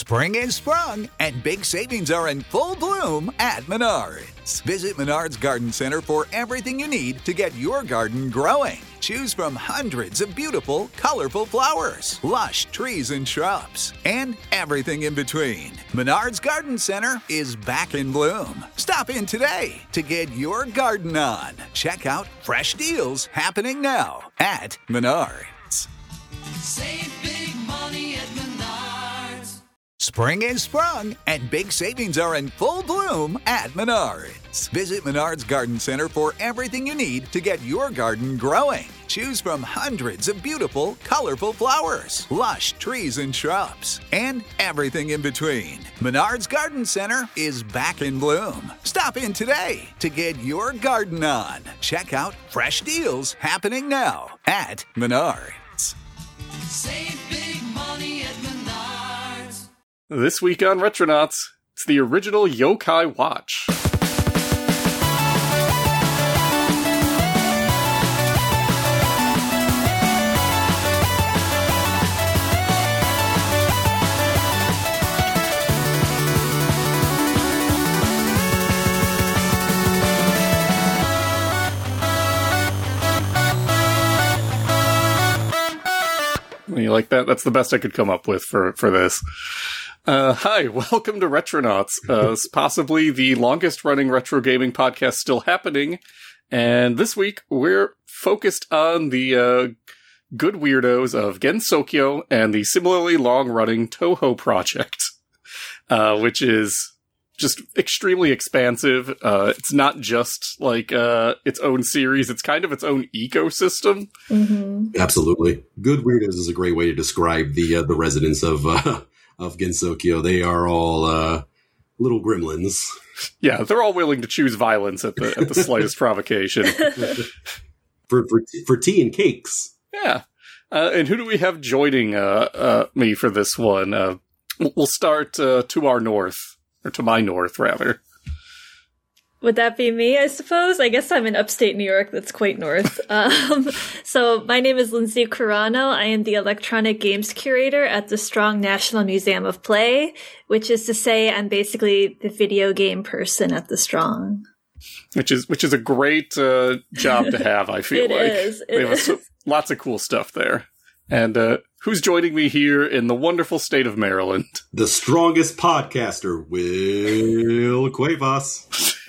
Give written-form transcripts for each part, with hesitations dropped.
Spring is sprung, and big savings are in full bloom at Menards. Visit Menards Garden Center for everything you need to get your garden growing. Choose from hundreds of beautiful, colorful flowers, lush trees and shrubs, and everything in between. Menards Garden Center is back in bloom. Stop in today to get your garden on. Check out fresh deals happening now at Menards. Save big money at Menards. Spring is sprung, and big savings are in full bloom at Menards. Visit Menards Garden Center for everything you need to get your garden growing. Choose from hundreds of beautiful, colorful flowers, lush trees and shrubs, and everything in between. Menards Garden Center is back in bloom. Stop in today to get your garden on. Check out fresh deals happening now at Menards. Save big money at Menards. This week on Retronauts, it's the original Yokai Watch. You like that? That's the best I could come up with for this. Hi, welcome to Retronauts, possibly the longest-running retro gaming podcast still happening. And this week, we're focused on the good weirdos of Gensokyo and the similarly long-running Touhou project, which is just extremely expansive. It's not just like its own series, it's kind of its own ecosystem. Mm-hmm. Absolutely. Good weirdos is a great way to describe the residents of Gensokyo. They are all little gremlins. Yeah, they're all willing to choose violence at the slightest provocation. for tea and cakes. Yeah. And who do we have joining me for this one? We'll start to our north. Or to my north, rather. Would that be me, I suppose? I guess I'm in upstate New York, that's quite north. So my name is Lindsay Carano. I am the electronic games curator at the Strong National Museum of Play, which is to say I'm basically the video game person at the Strong. Which is a great job to have, I feel like. It is. Lots of cool stuff there. And who's joining me here in the wonderful state of Maryland? The strongest podcaster, Will Cuevas.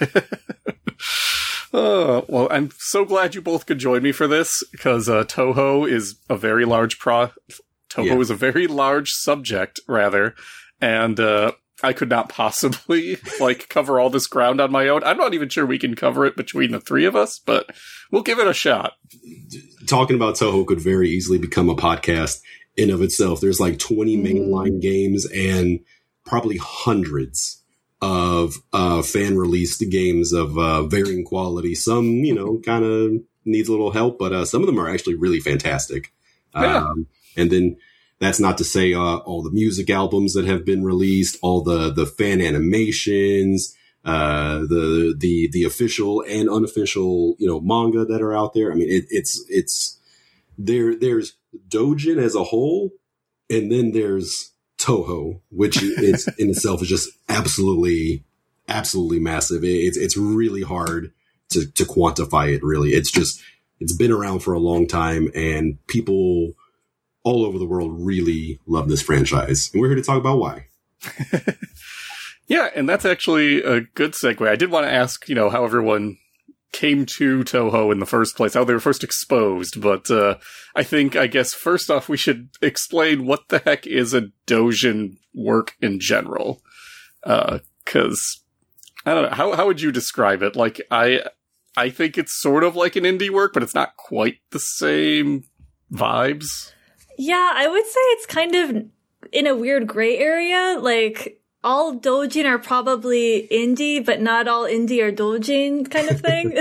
Well, I'm so glad you both could join me for this, because Touhou is a very large is a very large subject, rather, and I could not possibly cover all this ground on my own. I'm not even sure we can cover it between the three of us, but we'll give it a shot. Talking about Touhou could very easily become a podcast in of itself. There's 20 mainline games and probably hundreds of fan-released games of varying quality. Some, kind of needs a little help, but some of them are actually really fantastic. Yeah. And then that's not to say all the music albums that have been released, all the fan animations, the official and unofficial, manga that are out there. I mean, it's there's Dojin as a whole, and then there's Touhou, which is in itself is just absolutely massive. It's really hard to quantify it. Really, it's been around for a long time, and people all over the world really love this franchise. And we're here to talk about why. Yeah, and that's actually a good segue. I did want to ask, how everyone came to Touhou in the first place, how they were first exposed, but I guess first off we should explain what the heck is a doujin work in general. Because, I don't know, how would you describe it? I think it's sort of like an indie work, but it's not quite the same vibes. Yeah, I would say it's kind of in a weird gray area. All doujin are probably indie, but not all indie are doujin kind of thing.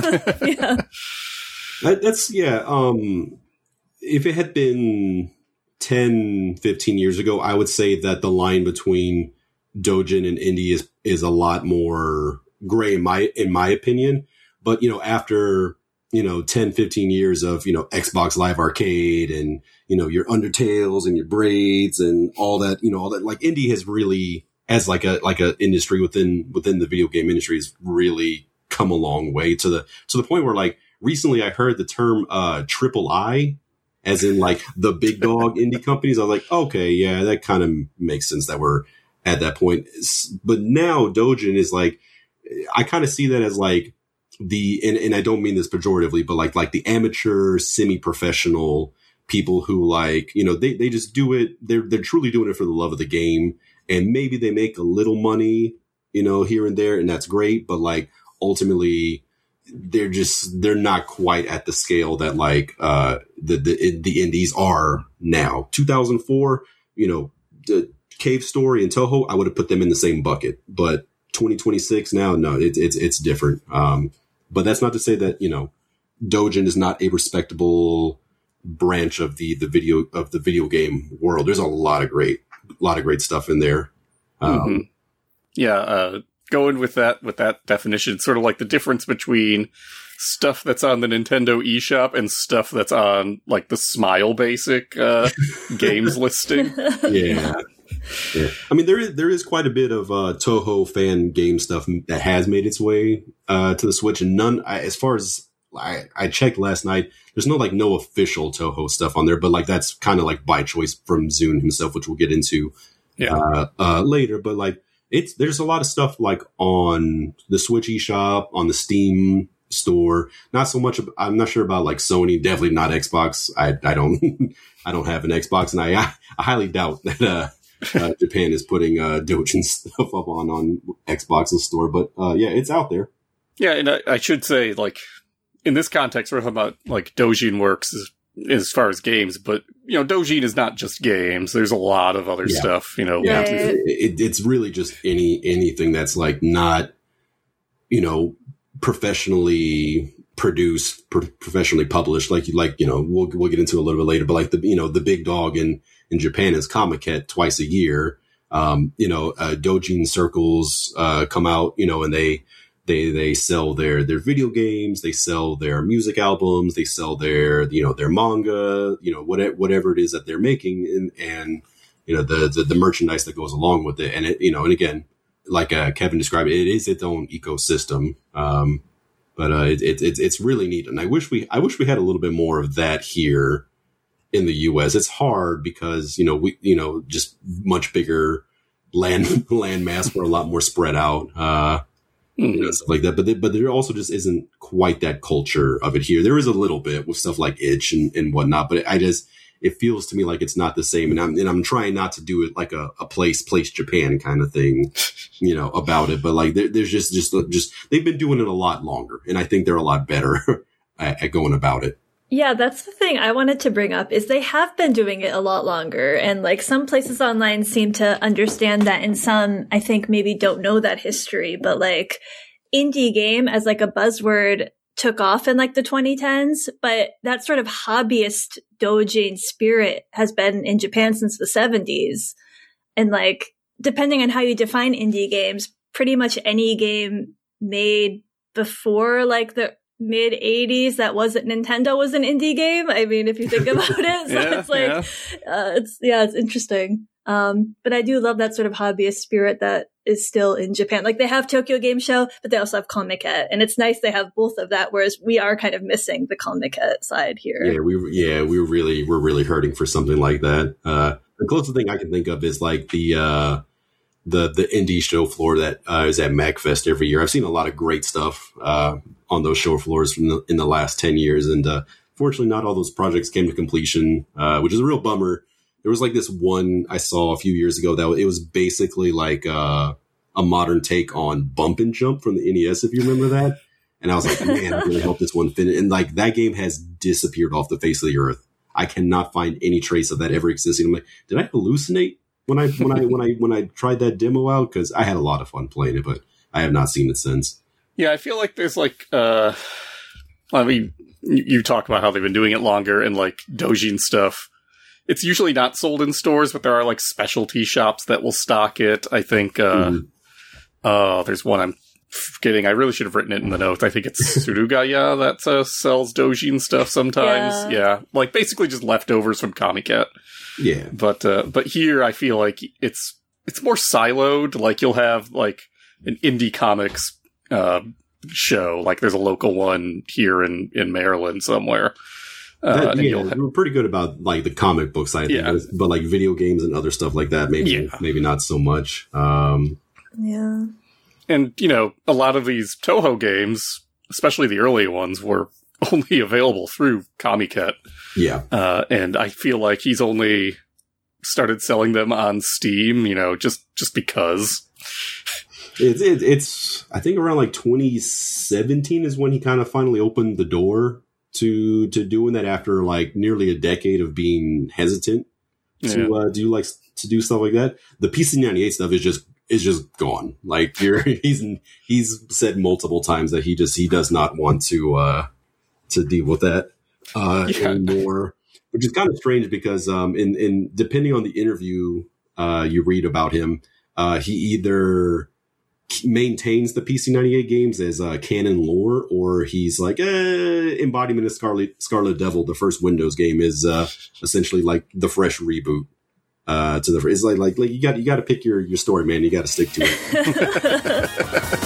Yeah. If it had been 10, 15 years ago, I would say that the line between doujin and indie is a lot more gray in my opinion. But, after 10, 15 years of, Xbox Live Arcade and, your Undertales and your Braids and all that, like indie has really, as like a industry within the video game industry, has really come a long way to the point where, like, recently I heard the term triple I, as in like the big dog indie companies. I was like, okay, yeah, that kind of makes sense that we're at that point. But now Dojin is like, I kind of see that as like and I don't mean this pejoratively, but like the amateur, semi-professional people who, like, they just do it. They're truly doing it for the love of the game. And maybe they make a little money, here and there, and that's great. But like ultimately, they're not quite at the scale that like the indies are now. 2004, the Cave Story and Toho, I would have put them in the same bucket. But 2026 now, no, it's different. But that's not to say that Dojin is not a respectable branch of the video game world. There's a lot of great stuff in there. Going with that definition, it's sort of like the difference between stuff that's on the Nintendo eShop and stuff that's on like the Smile Basic games listing. Yeah. I mean, there is quite a bit of Toho fan game stuff that has made its way to the Switch, and as far as I checked last night, there's no official Toho stuff on there, but like that's kind of like by choice from Zune himself, which we'll get into later. But like there's a lot of stuff like on the Switch eShop, on the Steam store. Not so much. I'm not sure about like Sony. Definitely not Xbox. I don't I don't have an Xbox, and I highly doubt that Japan is putting Dojin stuff up on Xbox's store. But yeah, it's out there. Yeah, and I should say, like, in this context, we're talking about like Dojin works as far as games, but Dojin is not just games. There's a lot of other stuff. Yeah, it's really just anything that's like not professionally produced, professionally published. Like we'll get into a little bit later, but like the big dog in Japan is Comiket twice a year. Dojin circles come out, and they sell their video games, they sell their music albums, they sell their their manga, whatever it is that they're making, and the merchandise that goes along with it. And it, and again, like Kevin described, it is its own ecosystem. But it's really neat, and I wish we had a little bit more of that here in the U.S. It's hard because we just much bigger land mass. We're a lot more spread out. Stuff like that. But there also just isn't quite that culture of it here. There is a little bit with stuff like Itch and whatnot, but it feels to me like it's not the same. And I'm trying not to do it like a place Japan kind of thing, about it. But like there's just they've been doing it a lot longer, and I think they're a lot better at going about it. Yeah, that's the thing I wanted to bring up is they have been doing it a lot longer, and like some places online seem to understand that, and some I think maybe don't know that history, but like indie game as like a buzzword took off in like the 2010s, but that sort of hobbyist Dojin spirit has been in Japan since the 70s. And like depending on how you define indie games, pretty much any game made before like the mid 80s that wasn't Nintendo was an indie game. I mean, if you think about it, so it's like, it's interesting. But I do love that sort of hobbyist spirit that is still in Japan. Like they have Tokyo Game Show, but they also have Comiket, and it's nice they have both of that. Whereas we are kind of missing the Comiket side here. Yeah, we're really hurting for something like that. The closest thing I can think of is like the indie show floor that is at MagFest every year. I've seen a lot of great stuff on those show floors in the last 10 years. And fortunately, not all those projects came to completion, which is a real bummer. There was like this one I saw a few years ago that it was basically like a modern take on Bump and Jump from the NES, if you remember that. And I was like, man, I really hope this one finished. And like that game has disappeared off the face of the earth. I cannot find any trace of that ever existing. I'm like, did I hallucinate when I tried that demo out? Because I had a lot of fun playing it, but I have not seen it since. Yeah, I feel like there's like, I mean, you talk about how they've been doing it longer, and like Dojin stuff. It's usually not sold in stores, but there are like specialty shops that will stock it. I think, there's one I'm forgetting. I really should have written it in the notes. I think it's Surugaya that sells Dojin stuff sometimes. Yeah. Like basically just leftovers from Comiket. Yeah. But here I feel like it's more siloed. Like you'll have like an indie comics show. Like there's a local one here in Maryland somewhere. We're pretty good about like the comic book side, but like video games and other stuff like that, maybe not so much. Yeah. And, you know, a lot of these Toho games, especially the early ones, were only available through Comiket. Yeah. And I feel like he's only started selling them on Steam, you know, just because. It's I think around like 2017 is when he kind of finally opened the door to doing that after like nearly a decade of being hesitant to do stuff like that. The PC98 stuff is just gone. Like he's said multiple times that he does not want to deal with that anymore, which is kind of strange because in depending on the interview you read about him, he either maintains the PC98 games as canon lore, or he's like embodiment of Scarlet Devil. The first Windows game is essentially like the fresh reboot. It's like you got to pick your story, man. You got to stick to it.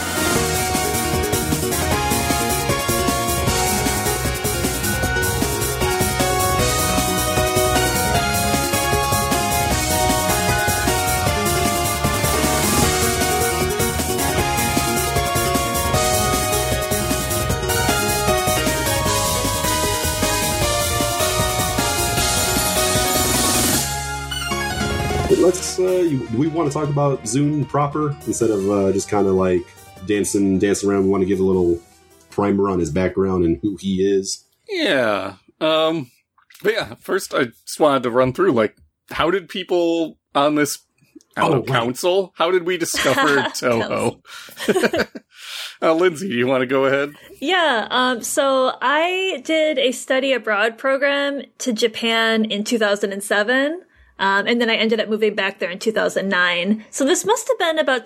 Let's. We want to talk about Zune proper instead of just kind of like dancing around. We want to give a little primer on his background and who he is. Yeah. But yeah, first I just wanted to run through like how did people on this council? How did we discover Toho? Lindsay, do you want to go ahead? Yeah. So I did a study abroad program to Japan in 2007. And then I ended up moving back there in 2009. So this must have been about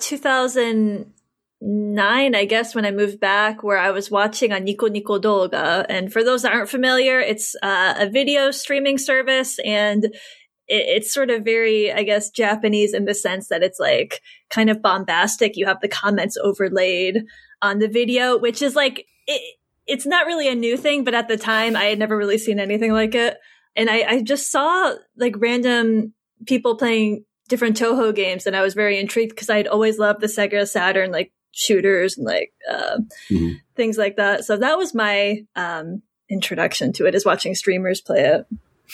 2009, I guess, when I moved back, where I was watching on Nico Nico Doga. And for those that aren't familiar, it's a video streaming service, and it's sort of very, I guess, Japanese in the sense that it's like kind of bombastic. You have the comments overlaid on the video, which is like, it's not really a new thing, but at the time I had never really seen anything like it. And I just saw like random people playing different Toho games, and I was very intrigued because I'd always loved the Sega Saturn like shooters and like things like that. So that was my introduction to it, is watching streamers play it.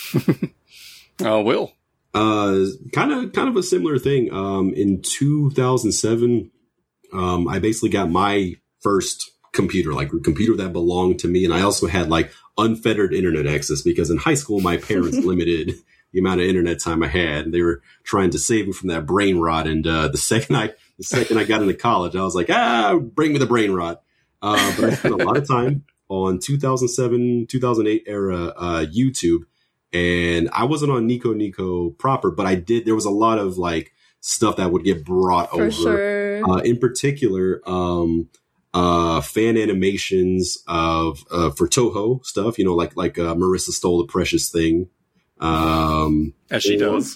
Will. Kind of a similar thing. In 2007, I basically got my first computer, like a computer that belonged to me, and I also had like unfettered internet access because in high school my parents limited the amount of internet time I had. They were trying to save me from that brain rot, and the second I got into college, I was like, bring me the brain rot. But I spent a lot of time on 2007, 2008 era YouTube, and I wasn't on Nico Nico proper, but there was a lot of like stuff that would get brought over. Sure. In particular, fan animations of for Toho stuff, you know, like Marissa Stole the Precious Thing, as she does,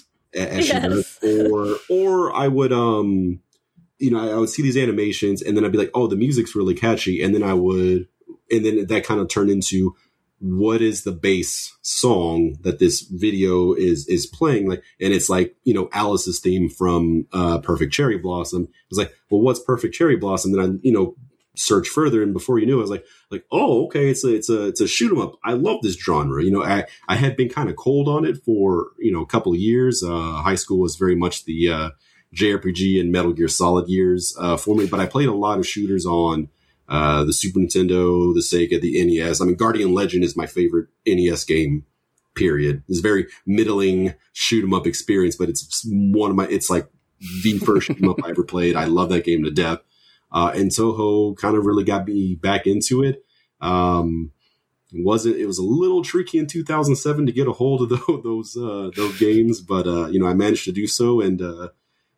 or I would I would see these animations and then I'd be like, oh, the music's really catchy, and then that kind of turned into what is the bass song that this video is playing, like, and it's like, you know, Alice's theme from Perfect Cherry Blossom. I was like, well, what's Perfect Cherry Blossom? Then I search further, and before you knew, I was like, oh, okay, it's a shoot 'em up. I love this genre. You know, I had been kind of cold on it for, you know, a couple of years. High school was very much the JRPG and Metal Gear Solid years for me, but I played a lot of shooters on the Super Nintendo, the Sega, the NES. I mean, Guardian Legend is my favorite NES game, period. It's a very middling shoot 'em up experience, but it's like the first shoot 'em up I ever played. I love that game to death. And Toho kind of really got me back into it. It was a little tricky in 2007 to get a hold of those games, but I managed to do so, and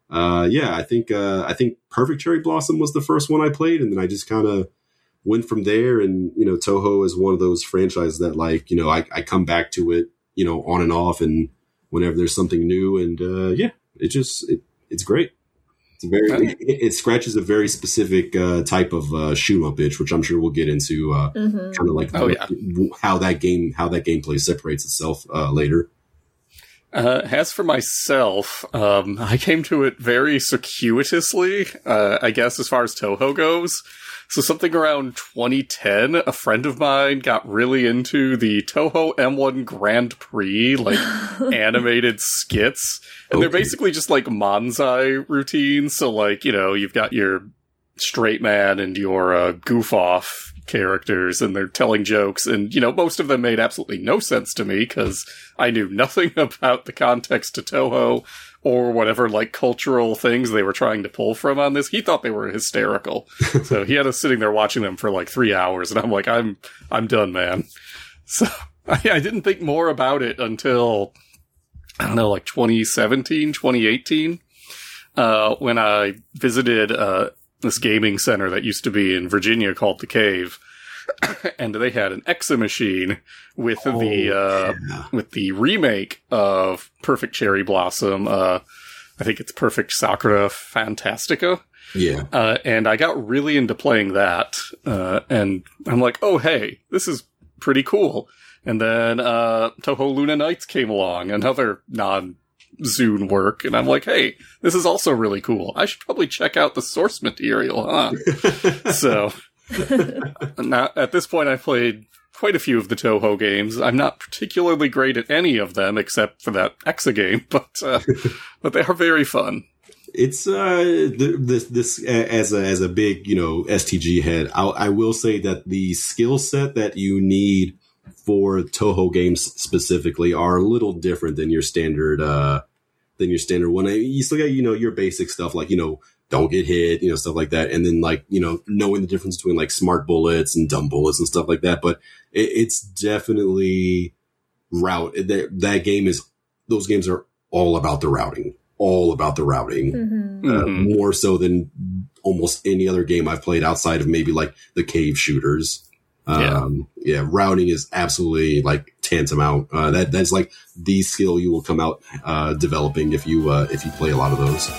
yeah, I think Perfect Cherry Blossom was the first one I played, and then I just kind of went from there. And Toho is one of those franchises that I come back to it on and off, and whenever there's something new, and yeah, it's great. It scratches a very specific type of shoot 'em up itch, which I'm sure we'll get into kind of like how that gameplay separates itself later. As for myself, I came to it very circuitously, I guess, as far as Toho goes. So something around 2010, a friend of mine got really into the Toho M1 Grand Prix, animated skits. And they're basically just Manzai routines. So you've got your straight man and your goof off characters, and they're telling jokes, and most of them made absolutely no sense to me because I knew nothing about the context to Toho or whatever cultural things they were trying to pull from on this. He thought they were hysterical, so he had us sitting there watching them for 3 hours, and I'm like, I'm done, man. So I didn't think more about it until 2017, 2018, when I visited this gaming center that used to be in Virginia called The Cave, and they had an Exa machine with the remake of Perfect Cherry Blossom. I think it's Perfect Sakura Fantastica. Yeah. And I got really into playing that, and I'm like, oh hey, this is pretty cool. And then Toho Luna Nights came along, another non-Zune work, and I'm like, hey, this is also really cool. I should probably check out the source material, huh? So, now, at this point, I've played quite a few of the Toho games. I'm not particularly great at any of them, except for that Exa game, but they are very fun. It's this as a big STG head. I will say that the skill set that you need for Toho games specifically are a little different than your standard one. You still got your basic stuff don't get hit, stuff like that, and then knowing the difference between smart bullets and dumb bullets and stuff like that. But it's definitely route. That game is, those games are all about the routing. More so than almost any other game I've played outside of maybe the cave shooters. Routing is absolutely tantamount. That's the skill you will come out developing if you play a lot of those.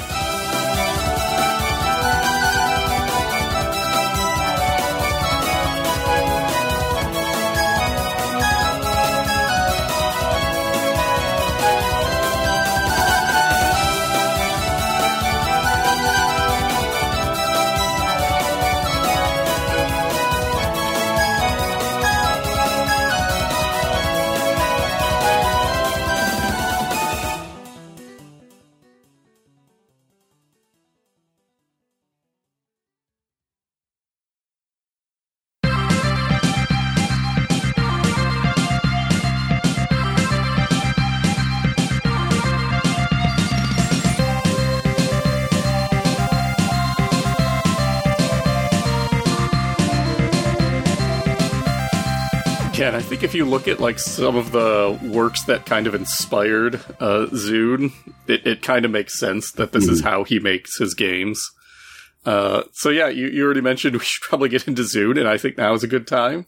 Yeah, and I think if you look at some of the works that kind of inspired Zune, it kind of makes sense that this is how he makes his games. So yeah, you already mentioned we should probably get into Zune, and I think now is a good time.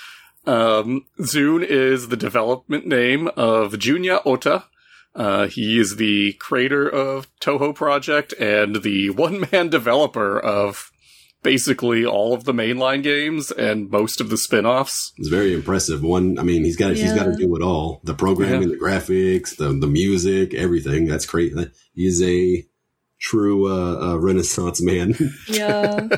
Zune is the development name of Junya Ota. He is the creator of Toho Project and the one-man developer of basically all of the mainline games and most of the spin-offs. It's very impressive. He's got to do it all. The programming, the graphics, the music, everything. That's great. He is a true Renaissance man. Yeah.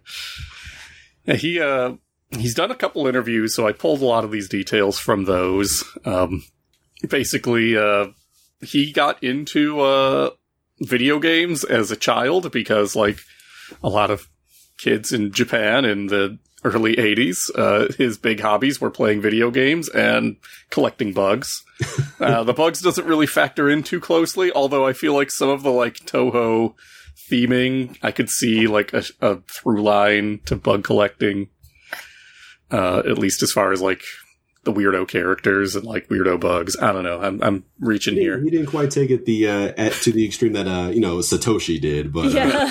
He's done a couple interviews, so I pulled a lot of these details from those. Basically, he got into video games as a child because, a lot of kids in Japan in the early 80s, his big hobbies were playing video games and collecting bugs. The bugs doesn't really factor in too closely, although I feel like some of the Toho theming, I could see a through line to bug collecting, at least as far as the weirdo characters and like weirdo bugs. I don't know. I'm reaching here. He didn't quite take it to the extreme that Satoshi did, but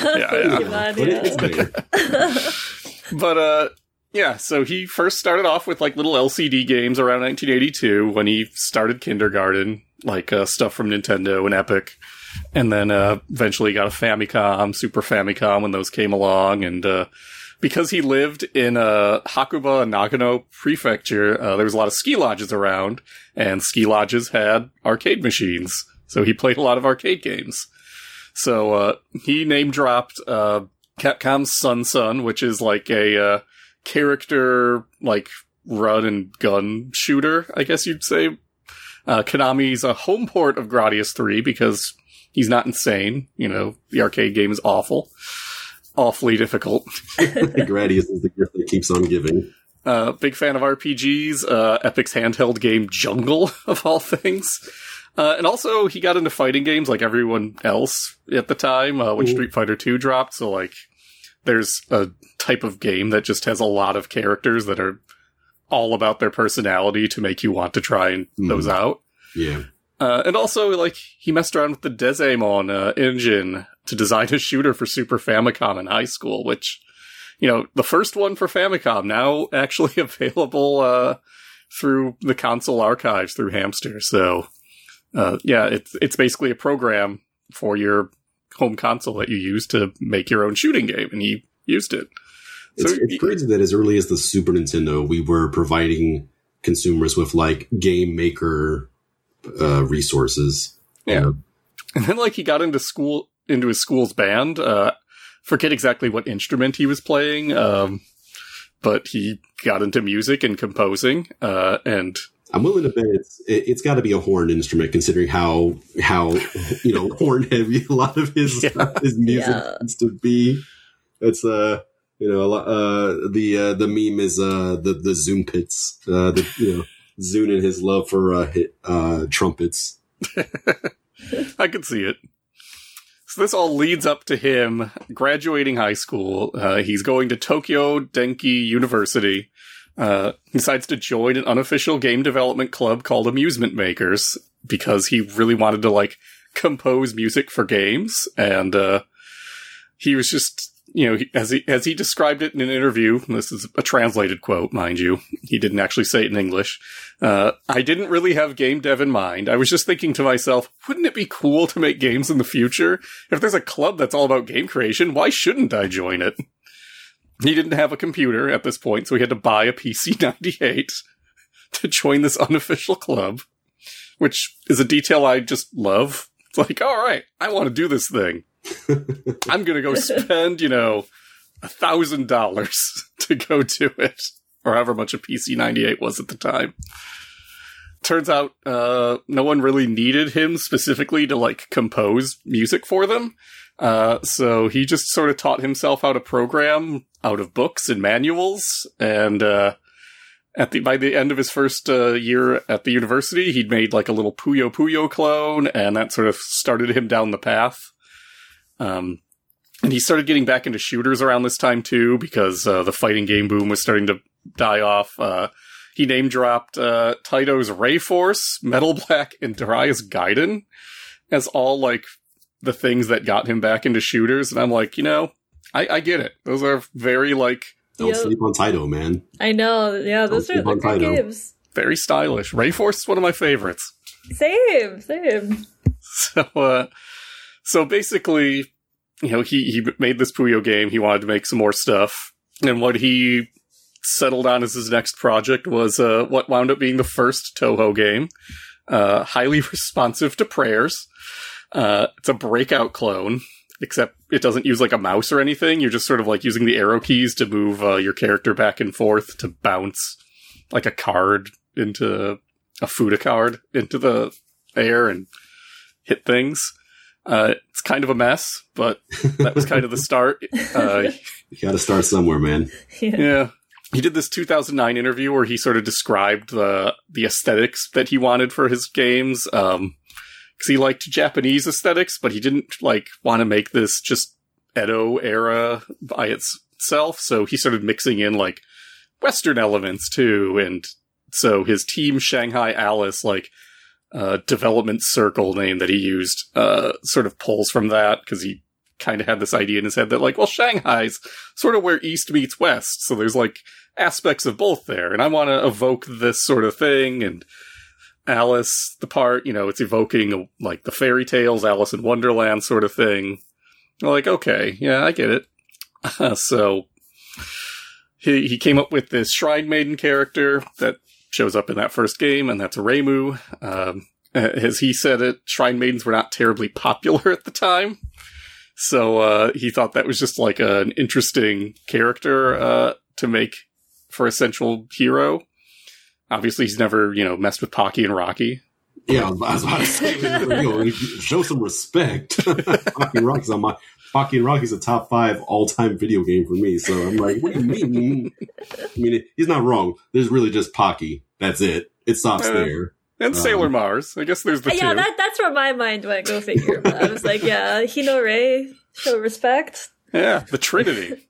it's there. But yeah, so he first started off with like little LCD games around 1982 when he started kindergarten, like stuff from Nintendo and Epic. And then eventually got a Famicom, Super Famicom when those came along. And because he lived in Hakuba, Nagano Prefecture, there was a lot of ski lodges around, and ski lodges had arcade machines. So he played a lot of arcade games. So he name-dropped Capcom's Sun, which is like a character, like, run-and-gun shooter, I guess you'd say. Konami's a home port of Gradius 3 because he's not insane. You know, the arcade game is awfully difficult. Gradius is the gift that keeps on giving. Big fan of RPGs. Epic's handheld game Jungle, of all things. And also, he got into fighting games like everyone else at the time when Street Fighter 2 dropped. So, like, there's a type of game that just has a lot of characters that are all about their personality to make you want to try those out. Yeah. And also, like, he messed around with the Desaimon engine to design a shooter for Super Famicom in high school, which, you know, the first one for Famicom, now actually available through the console archives through Hamster. So, yeah, it's basically a program for your home console that you use to make your own shooting game, and he used it. So it's crazy that as early as the Super Nintendo, we were providing consumers with, like, game maker resources. Yeah. And then, like, he got into his school's band. Forget exactly what instrument he was playing, but he got into music and composing, and I'm willing to bet it's got to be a horn instrument, considering how horn heavy a lot of his music tends to be. It's the meme is the Zoompits, Zoon and his love for trumpets. I can see it. So this all leads up to him graduating high school. He's going to Tokyo Denki University. He decides to join an unofficial game development club called Amusement Makers because he really wanted to, like, compose music for games. And he was just, you know, as he described it in an interview, this is a translated quote, mind you, he didn't actually say it in English. I didn't really have game dev in mind. I was just thinking to myself, wouldn't it be cool to make games in the future? If there's a club that's all about game creation, why shouldn't I join it? He didn't have a computer at this point, so he had to buy a PC-98 to join this unofficial club, which is a detail I just love. It's like, all right, I want to do this thing. I'm going to go spend, $1,000 to go do it, or however much a PC-98 was at the time. Turns out no one really needed him specifically to, like, compose music for them. So he just sort of taught himself how to program out of books and manuals. And by the end of his first year at the university, he'd made like a little Puyo Puyo clone, and that sort of started him down the path. And he started getting back into shooters around this time too, because the fighting game boom was starting to die off. He name-dropped Taito's Ray Force, Metal Black, and Darius Gaiden as all, like, the things that got him back into shooters. And I'm like, I get it. Those are very, like... Don't sleep on Taito, man. I know. Yeah, those are the good games. Very stylish. Ray Force is one of my favorites. Same. So basically, he made this Puyo game. He wanted to make some more stuff. And what he settled on as his next project was what wound up being the first Toho game. Highly responsive to prayers. It's a Breakout clone, except it doesn't use like a mouse or anything. You're just sort of like using the arrow keys to move your character back and forth to bounce like a card into a Fuda card into the air and hit things. It's kind of a mess, but that was kind of the start. You gotta start somewhere, man. Yeah. He did this 2009 interview where he sort of described the aesthetics that he wanted for his games. Because he liked Japanese aesthetics, but he didn't want to make this just Edo era by itself. So he started mixing in like Western elements too, and So his Team Shanghai Alice, like, development circle name that he used, sort of pulls from that, because he kind of had this idea in his head that, like, well, Shanghai's sort of where East meets West, so there's, like, aspects of both there, and I want to evoke this sort of thing, and Alice, the part, it's evoking, like, the fairy tales, Alice in Wonderland sort of thing. I'm like, okay, yeah, I get it. So, he came up with this Shrine Maiden character that shows up in that first game, and that's Reimu. As he said it, Shrine Maidens were not terribly popular at the time. So he thought that was just like an interesting character to make for a central hero. Obviously, he's never, messed with Pocky and Rocky. Yeah, I was about to say, show some respect. Pocky and Rocky's a top 5 all-time video game for me. So I'm like, what do you mean? I mean, he's not wrong. There's really just Pocky. That's it. It stops there. And Sailor Mars. I guess there's the two. Yeah, that's where my mind went, go figure. But I was like, yeah, Hino Rei, show respect. Yeah, the Trinity.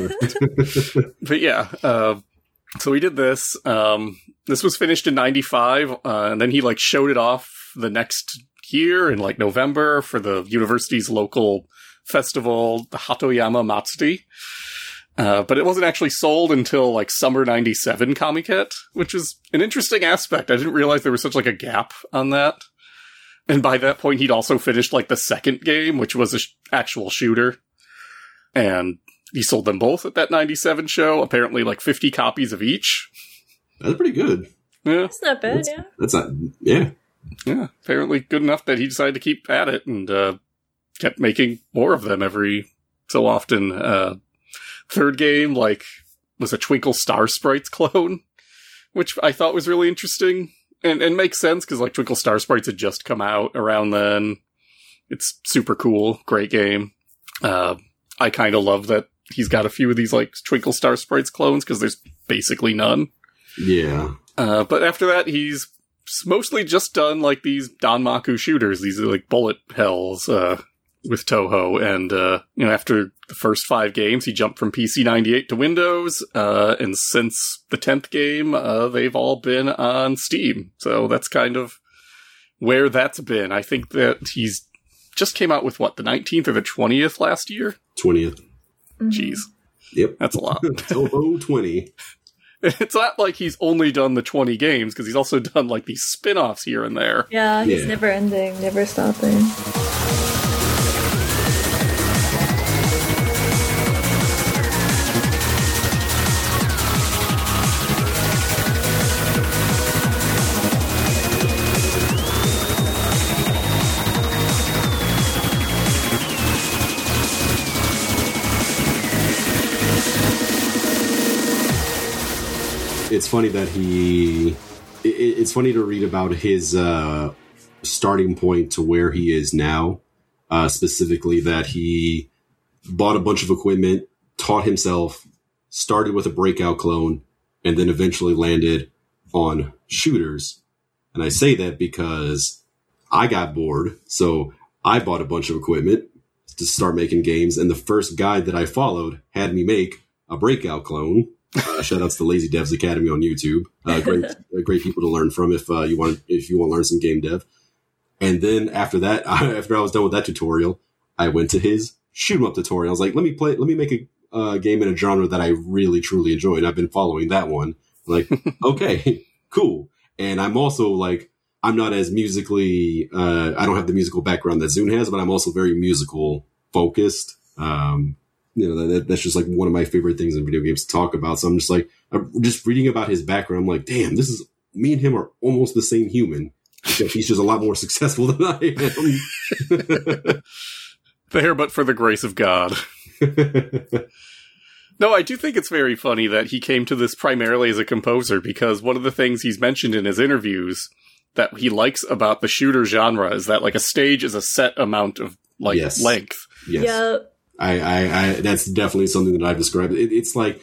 But yeah, so we did this. This was finished in 95, and then he, like, showed it off the next year in, like, November for the university's local festival, the Hatoyama Matsuri. But it wasn't actually sold until, like, summer 97 Comiket, which is an interesting aspect. I didn't realize there was such, like, a gap on that. And by that point, he'd also finished, like, the second game, which was an actual shooter. And he sold them both at that 97 show, apparently, like, 50 copies of each. That's pretty good. Yeah. That's not bad, yeah. That's not, yeah. Yeah, apparently good enough that he decided to keep at it and kept making more of them every so often. Third game, like, was a Twinkle Star Sprites clone, which I thought was really interesting and makes sense because, like, Twinkle Star Sprites had just come out around then. It's super cool, great game. I kind of love that he's got a few of these, like, Twinkle Star Sprites clones because there's basically none. Yeah. But after that, he's mostly just done, like, these Danmaku shooters. These are, like, bullet hells, with Toho. And, after the first 5 games, he jumped from PC 98 to Windows. And since the 10th game, they've all been on Steam. So that's kind of where that's been. I think that he's just came out with, the 19th or the 20th last year? 20th. Jeez. Yep. That's a lot. Toho 20. It's not like he's only done the 20 games, because he's also done, like, these spin-offs here and there. Yeah, he's never ending, never stopping. It's funny that it's funny to read about his starting point to where he is now. Specifically that he bought a bunch of equipment, taught himself, started with a breakout clone, and then eventually landed on shooters. And I say that because I got bored, so I bought a bunch of equipment to start making games, and the first guide that I followed had me make a breakout clone. Shout outs to Lazy Devs Academy on YouTube. Great people to learn from if you want to learn some game dev. And then after that, after I was done with that tutorial, I went to his shoot 'em up tutorial. I was like, let me make a game in a genre that I really truly enjoy. And I've been following that one. Like, okay, cool. And I'm also like, I'm not as musically, I don't have the musical background that Zune has, but I'm also very musical focused. That's just like one of my favorite things in video games to talk about. So I'm just reading about his background. I'm like, damn, me and him are almost the same human. Except he's just a lot more successful than I am. There, but for the grace of God. No, I do think it's very funny that he came to this primarily as a composer, because one of the things he's mentioned in his interviews that he likes about the shooter genre is that, like, a stage is a set amount of, like, length. Yes. Yeah. I that's definitely something that I've described. It's like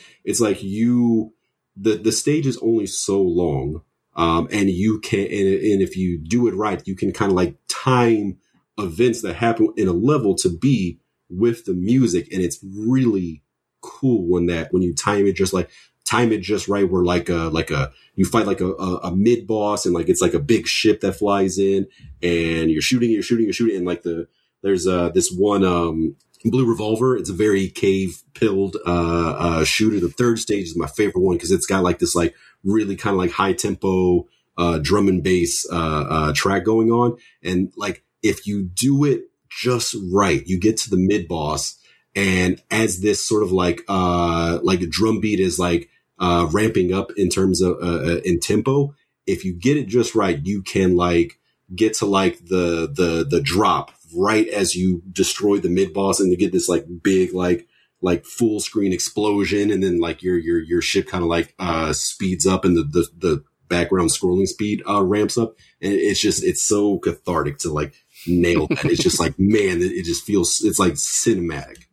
the stage is only so long, and you can, and if you do it right, you can kind of like time events that happen in a level to be with the music, and it's really cool when you time it just like time it just right where you fight like a mid boss, and like it's like a big ship that flies in, and you're shooting, and like there's this one Blue Revolver. It's a very cave-pilled shooter. The third stage is my favorite one because it's got like this like really kind of like high tempo drum and bass track going on, and like if you do it just right, you get to the mid boss, and as this sort of like a drum beat is like ramping up in terms of in tempo, if you get it just right, you can like get to like the drop right as you destroy the mid boss, and you get this like big like full screen explosion, and then like your ship kind of like speeds up, and the background scrolling speed ramps up, and it's so cathartic to like nail that. It's just like, man, it just feels, it's like cinematic.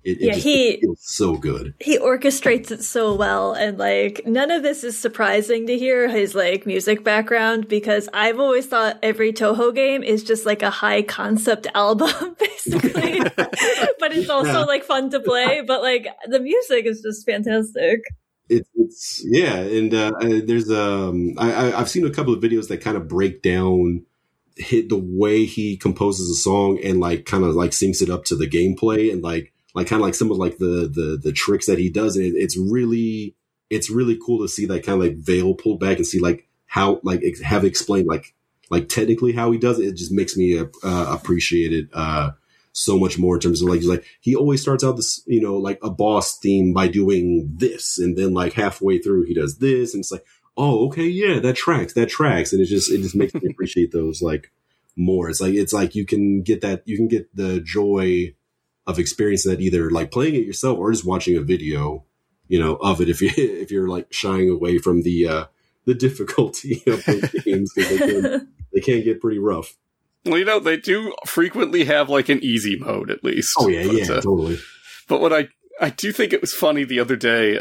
It feels so good. He orchestrates it so well, and like none of this is surprising to hear his like music background, because I've always thought every Toho game is just like a high concept album, basically. But it's also like fun to play. But like the music is just fantastic. It's yeah, and there's I've seen a couple of videos that kind of break down the way he composes a song and like kind of like syncs it up to the gameplay, and like kind of like some of like the tricks that he does. And it's really cool to see that kind of like veil pulled back and see like how like have explained like technically how he does it. It just makes me appreciate it so much more in terms of like he always starts out this, you know, like a boss theme by doing this, and then like halfway through he does this, and it's like, oh, okay, yeah, that tracks, and it just makes me appreciate those like more. It's like you can get the joy of experiencing that either like playing it yourself or just watching a video, you know, of it, if you're like shying away from the difficulty of those games, because they can get pretty rough. Well, you know, they do frequently have like an easy mode at least. Oh yeah, totally. But what I do think it was funny the other day,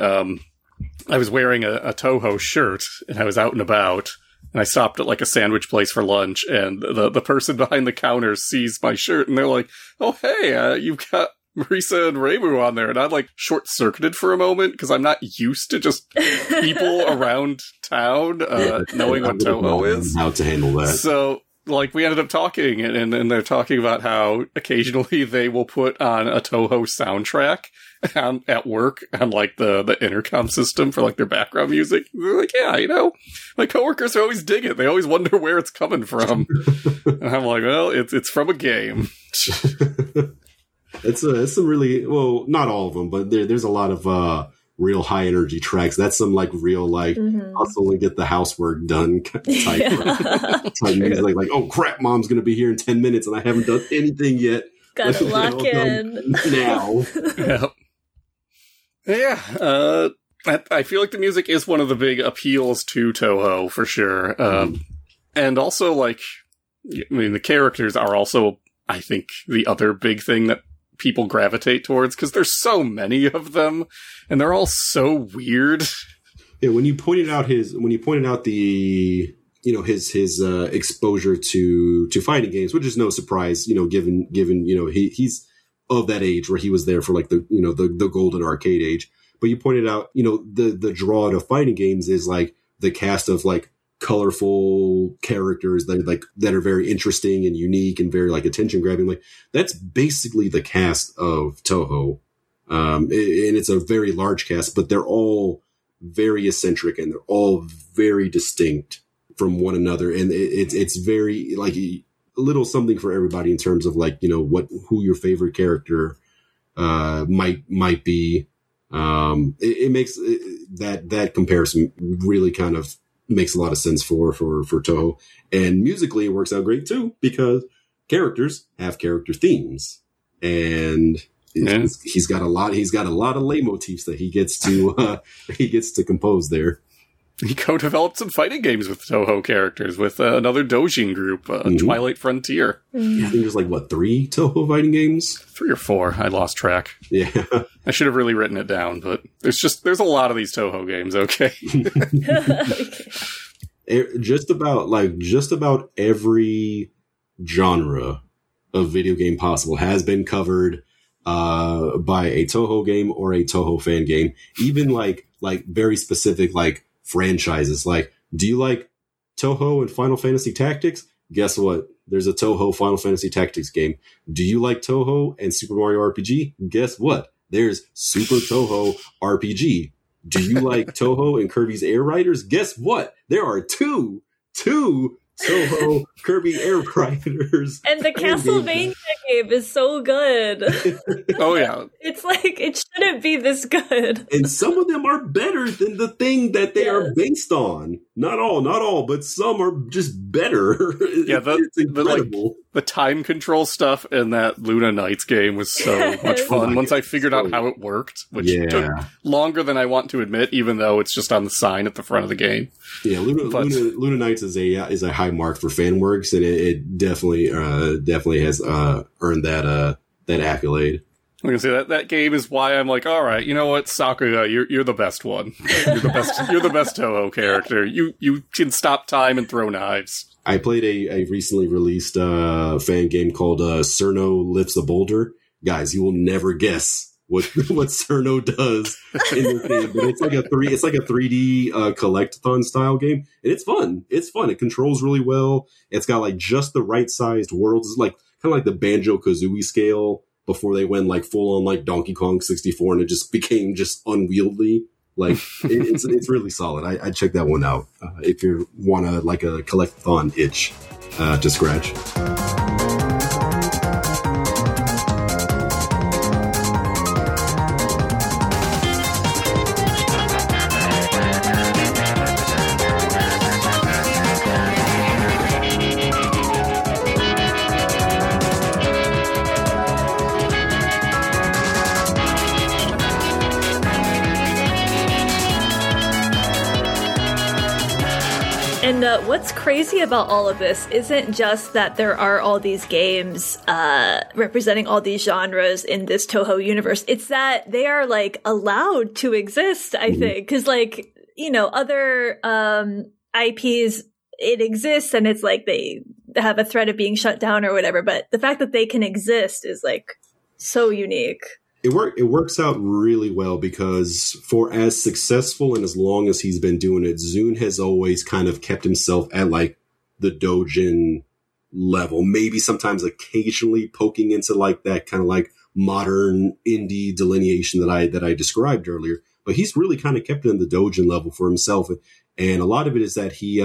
I was wearing a Toho shirt and I was out and about, and I stopped at like a sandwich place for lunch, and the person behind the counter sees my shirt and they're like, oh, hey, you've got Marisa and Reimu on there. And I like short circuited for a moment because I'm not used to just people around town knowing what Toho is. How to handle that. So like we ended up talking, and they're talking about how occasionally they will put on a Toho soundtrack at work on like the intercom system for like their background music. They're like, yeah, you know, my coworkers always dig it. They always wonder where it's coming from. And I'm like, well, it's from a game. It's some really, well, not all of them, but there's a lot of real high energy tracks. That's some like real like hustle and get the housework done type music. Like, oh crap, mom's gonna be here in 10 minutes and I haven't done anything yet. Gotta lock in now. Yep. Yeah, I feel like the music is one of the big appeals to Toho for sure. And also like, I mean, the characters are also, I think, the other big thing that people gravitate towards, because there's so many of them and they're all so weird. Yeah, when you pointed out the, you know, his exposure to fighting games, which is no surprise, you know, given you know he's of that age where he was there for like the, you know, the golden arcade age. But you pointed out, you know, the draw to fighting games is like the cast of like colorful characters that are very interesting and unique and very like attention grabbing. Like that's basically the cast of Toho. And it's a very large cast, but they're all very eccentric and they're all very distinct from one another. And it's very like a little something for everybody in terms of like, you know, who your favorite character might be. It makes that comparison really kind of makes a lot of sense for Toho. And musically it works out great too, because characters have character themes, and he's got a lot of leitmotifs that he gets to compose there. He co-developed some fighting games with Toho characters with another Dojin group, Twilight Frontier. I think there's like 3 Toho fighting games, 3 or 4. I lost track. Yeah, I should have really written it down, but there's a lot of these Toho games. Okay, just about every genre of video game possible has been covered by a Toho game or a Toho fan game, even like very specific like franchises. Like, do you like Toho and Final Fantasy Tactics? Guess what? There's a Toho Final Fantasy Tactics game. Do you like Toho and Super Mario RPG? Guess what? There's Super Toho RPG. Do you like Toho and Kirby's Air Riders? Guess what? There are two Toho Kirby Air Riders. And the Castlevania game is so good. Oh, yeah. It's like, it shouldn't be this good. And some of them are better than the thing that they are based on. Not all, but some are just better. Yeah, it's incredible. The time control stuff in that Luna Knights game was so much fun once I figured out how it worked, which took longer than I want to admit, even though it's just on the sign at the front of the game. Yeah, Luna Knights is a high mark for FanWorks, and it definitely has earned that accolade. I'm gonna say that game is why I'm like, all right, you know what, Sakuga, you're the best one. You're the best Toho character. You can stop time and throw knives. I played a recently released fan game called Cerno Lifts a Boulder. Guys, you will never guess what Cerno does in this game. But it's like a 3D collectathon style game, and it's fun. It's fun. It controls really well. It's got like just the right sized worlds. It's like kind of like the Banjo-Kazooie scale before they went like full on like Donkey Kong 64, and it just became just unwieldy. Like it's really solid. I check that one out if you want to like a collectathon itch to scratch. And what's crazy about all of this isn't just that there are all these games representing all these genres in this Toho universe. It's that they are like allowed to exist, I think. Because like, you know, other IPs, it exists and it's like they have a threat of being shut down or whatever. But the fact that they can exist is like so unique. It works out really well because for as successful and as long as he's been doing it, Zune has always kind of kept himself at like the Dojin level, maybe sometimes occasionally poking into like that kind of like modern indie delineation that I described earlier. But he's really kind of kept it in the Dojin level for himself. And a lot of it is that he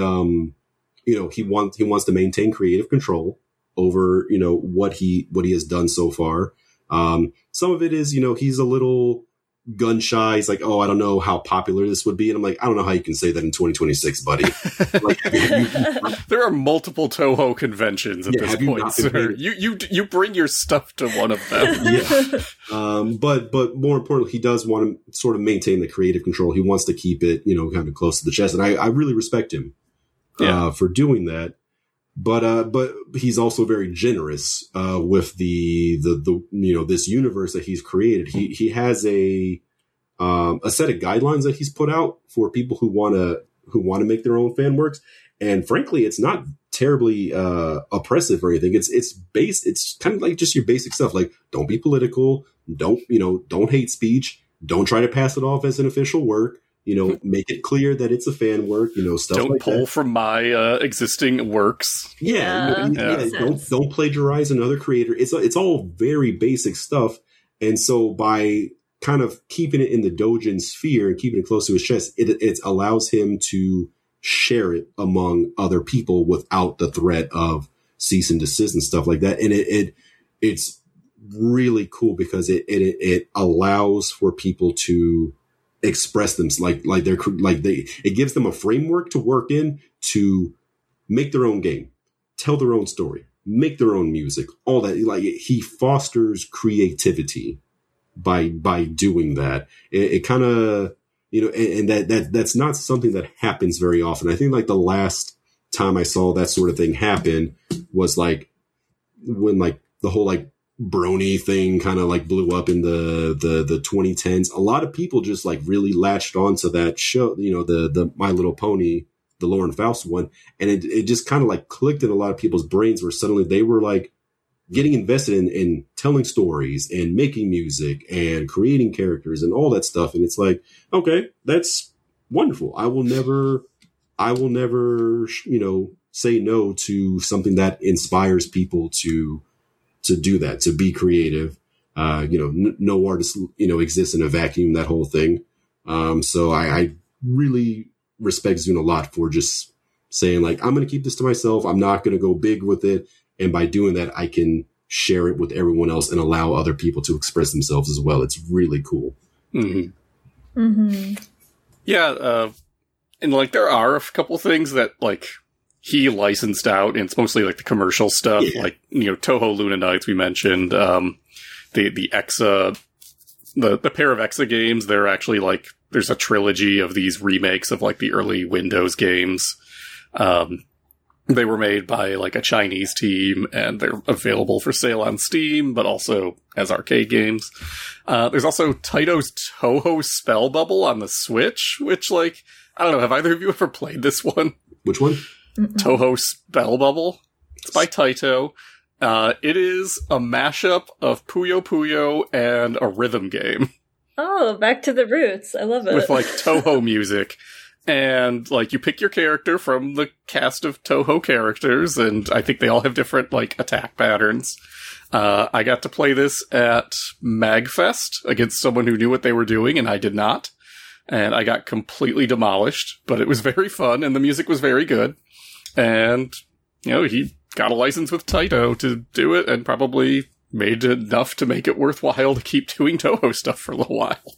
wants to maintain creative control over, you know, what he has done so far. Some of it is, you know, he's a little gun shy. He's like, oh, I don't know how popular this would be. And I'm like, I don't know how you can say that in 2026, buddy. Like, there are multiple Toho conventions at this point, sir. You bring your stuff to one of them. Yeah. But more importantly, he does want to sort of maintain the creative control. He wants to keep it, you know, kind of close to the chest. And I really respect him for doing that. But he's also very generous with the you know, this universe that he's created. He has a set of guidelines that he's put out for people who want to make their own fan works. And frankly, it's not terribly oppressive or anything. It's kind of like just your basic stuff, like don't be political, don't hate speech, don't try to pass it off as an official work. You know, make it clear that it's a fan work, you know, stuff don't like pull that. from my existing works. Don't plagiarize another creator. It's all very basic stuff. And so by kind of keeping it in the Dojin sphere and keeping it close to his chest, it allows him to share it among other people without the threat of cease and desist and stuff like that. And it's really cool because it allows for people to express them it gives them a framework to work in to make their own game, tell their own story, make their own music, all that. Like, he fosters creativity by doing that. It kind of, you know, and that's not something that happens very often. I think like the last time I saw that sort of thing happen was like when like the whole like Brony thing kind of like blew up in the 2010s. A lot of people just like really latched onto that show, you know, the My Little Pony, the Lauren Faust one. And it just kind of like clicked in a lot of people's brains where suddenly they were like getting invested in telling stories and making music and creating characters and all that stuff. And it's like, okay, that's wonderful. I will never, say no to something that inspires people to do that, to be creative. No artist, exists in a vacuum, that whole thing. So I really respect Zune a lot for just saying, like, I'm going to keep this to myself. I'm not going to go big with it. And by doing that, I can share it with everyone else and allow other people to express themselves as well. It's really cool. Mm-hmm. Mm-hmm. Yeah. And like, there are a couple things that like he licensed out, and it's mostly like the commercial stuff, like, Touhou Luna Nights we mentioned, the Exa, the pair of Exa games. They're actually like, there's a trilogy of these remakes of like the early Windows games. They were made by like a Chinese team, and they're available for sale on Steam, but also as arcade games. There's also Taito's Touhou Spell Bubble on the Switch, which, like, I don't know, have either of you ever played this one? Which one? Touhou Spell Bubble. It's by Taito. It is a mashup of Puyo Puyo and a rhythm game. Oh, back to the roots. I love it. With like Touhou music. And, like, you pick your character from the cast of Touhou characters, and I think they all have different, like, attack patterns. I got to play this at MagFest against someone who knew what they were doing, and I did not. And I got completely demolished, but it was very fun, and the music was very good. And, he got a license with Taito to do it, and probably made enough to make it worthwhile to keep doing Touhou stuff for a little while.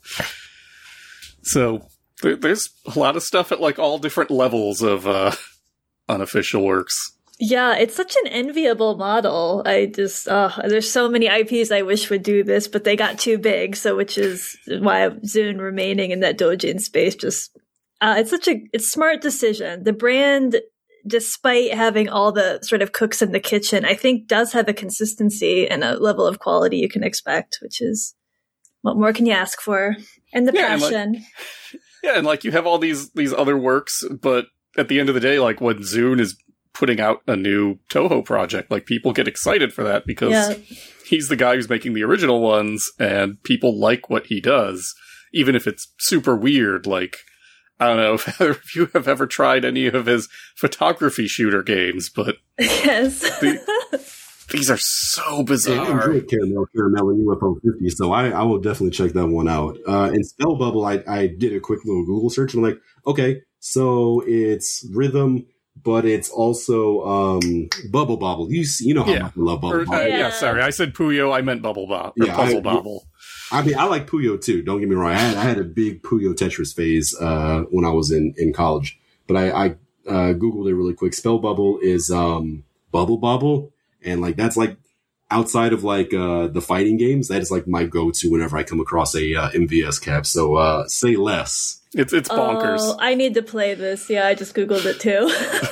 So there's a lot of stuff at like all different levels of unofficial works. Yeah, it's such an enviable model. I just, there's so many IPs I wish would do this, but they got too big. So, which is why Zune remaining in that doujin space just, it's a smart decision. The brand, despite having all the sort of cooks in the kitchen, I think does have a consistency and a level of quality you can expect, which is, what more can you ask for? And the passion. And like you have all these other works, but at the end of the day, like when Zune is putting out a new Touhou project, like people get excited for that because he's the guy who's making the original ones, and people like what he does, even if it's super weird. Like, I don't know if you have ever tried any of his photography shooter games, but yes. These are so bizarre. I enjoyed Caramel and UFO 50, so I will definitely check that one out. And Spell Bubble, I did a quick little Google search, and I'm like, okay, so it's rhythm, but it's also Bubble Bobble. You know how much I love Bubble Bobble. Sorry, I said Puyo, I meant Bubble Bob. Puzzle Bobble. I mean, I like Puyo too, don't get me wrong. I had a big Puyo Tetris phase when I was in college, but I Googled it really quick. Spell Bubble is Bubble Bobble. And like, that's like outside of like, the fighting games, that is like my go-to whenever I come across a, MVS cap. So, say less. It's bonkers. Oh, I need to play this. Yeah, I just Googled it too.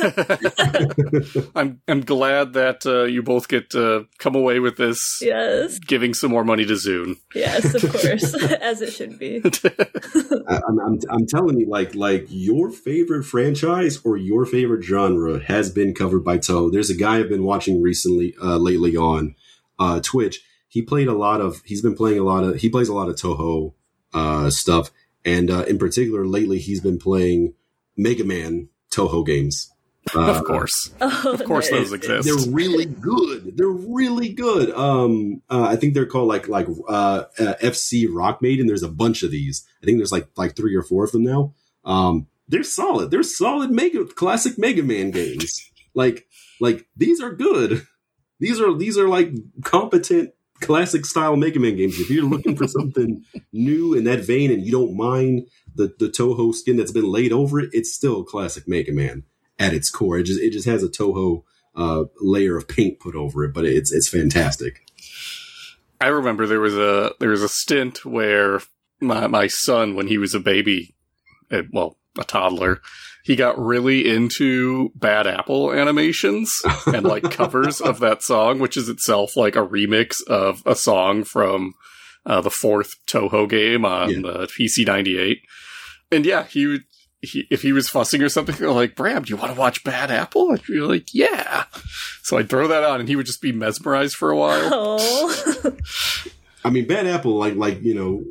I'm glad that, you both get to come away with this. Yes. Giving some more money to Zune. Yes, of course. As it should be. I'm telling you, like your favorite franchise or your favorite genre has been covered by Touhou. There's a guy I've been watching lately on Twitch. He plays a lot of Touhou stuff, and in particular lately he's been playing Mega Man Touhou games. Of course. Of course those exist. They're really good. I think they're called like FC Rock Maiden. There's a bunch of these. I think there's like 3 or 4 of them now. They're solid. They're solid classic Mega Man games. Like these are good. These are like competent classic style Mega Man games. If you're looking for something new in that vein and you don't mind the Touhou skin that's been laid over it, it's still classic Mega Man at its core. It just has a Touhou layer of paint put over it, but it's fantastic. I remember there was a stint where my son, when he was a baby, a toddler, he got really into Bad Apple animations and like covers of that song, which is itself like a remix of a song from the 4th Touhou game on the PC 98. And yeah, if he was fussing or something, they're like, Bram, do you want to watch Bad Apple? I'd be like, yeah. So I'd throw that on, and he would just be mesmerized for a while. Oh. I mean, Bad Apple, like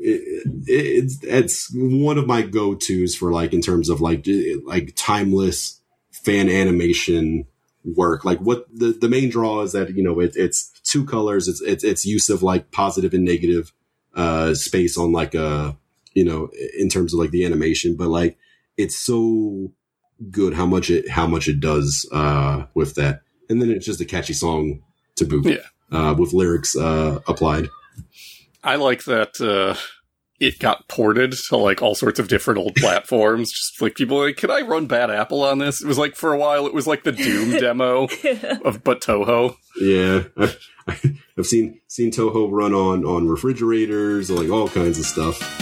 it's one of my go-tos for like in terms of like timeless fan animation work. Like what the main draw is that it's two colors. It's use of like positive and negative space on like in terms of like the animation, but like it's so good how much it does with that, and then it's just a catchy song to boot. Yeah. With lyrics applied. I like that it got ported to like all sorts of different old platforms. Just like people like, can I run Bad Apple on this? It was like for a while it was like the Doom demo but Toho. Yeah, I've seen Toho run on refrigerators, like all kinds of stuff.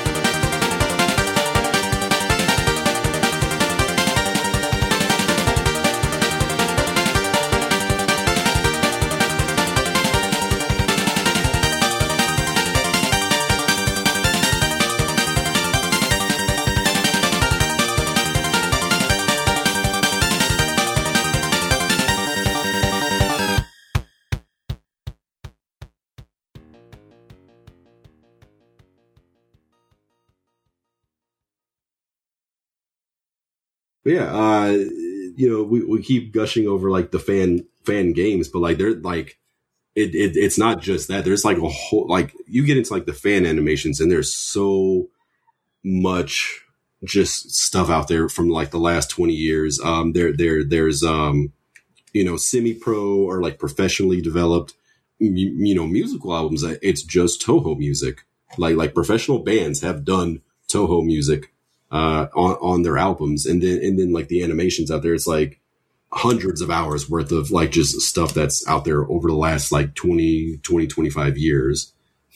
But yeah, we keep gushing over like the fan games, but like they're like it's not just that. There's like a whole like you get into like the fan animations, and there's so much just stuff out there from like the last 20 years. There's semi-pro or like professionally developed musical albums. It's just Toho music. Like professional bands have done Toho music on their albums, and then like the animations out there, it's like hundreds of hours worth of like just stuff that's out there over the last like 25 years.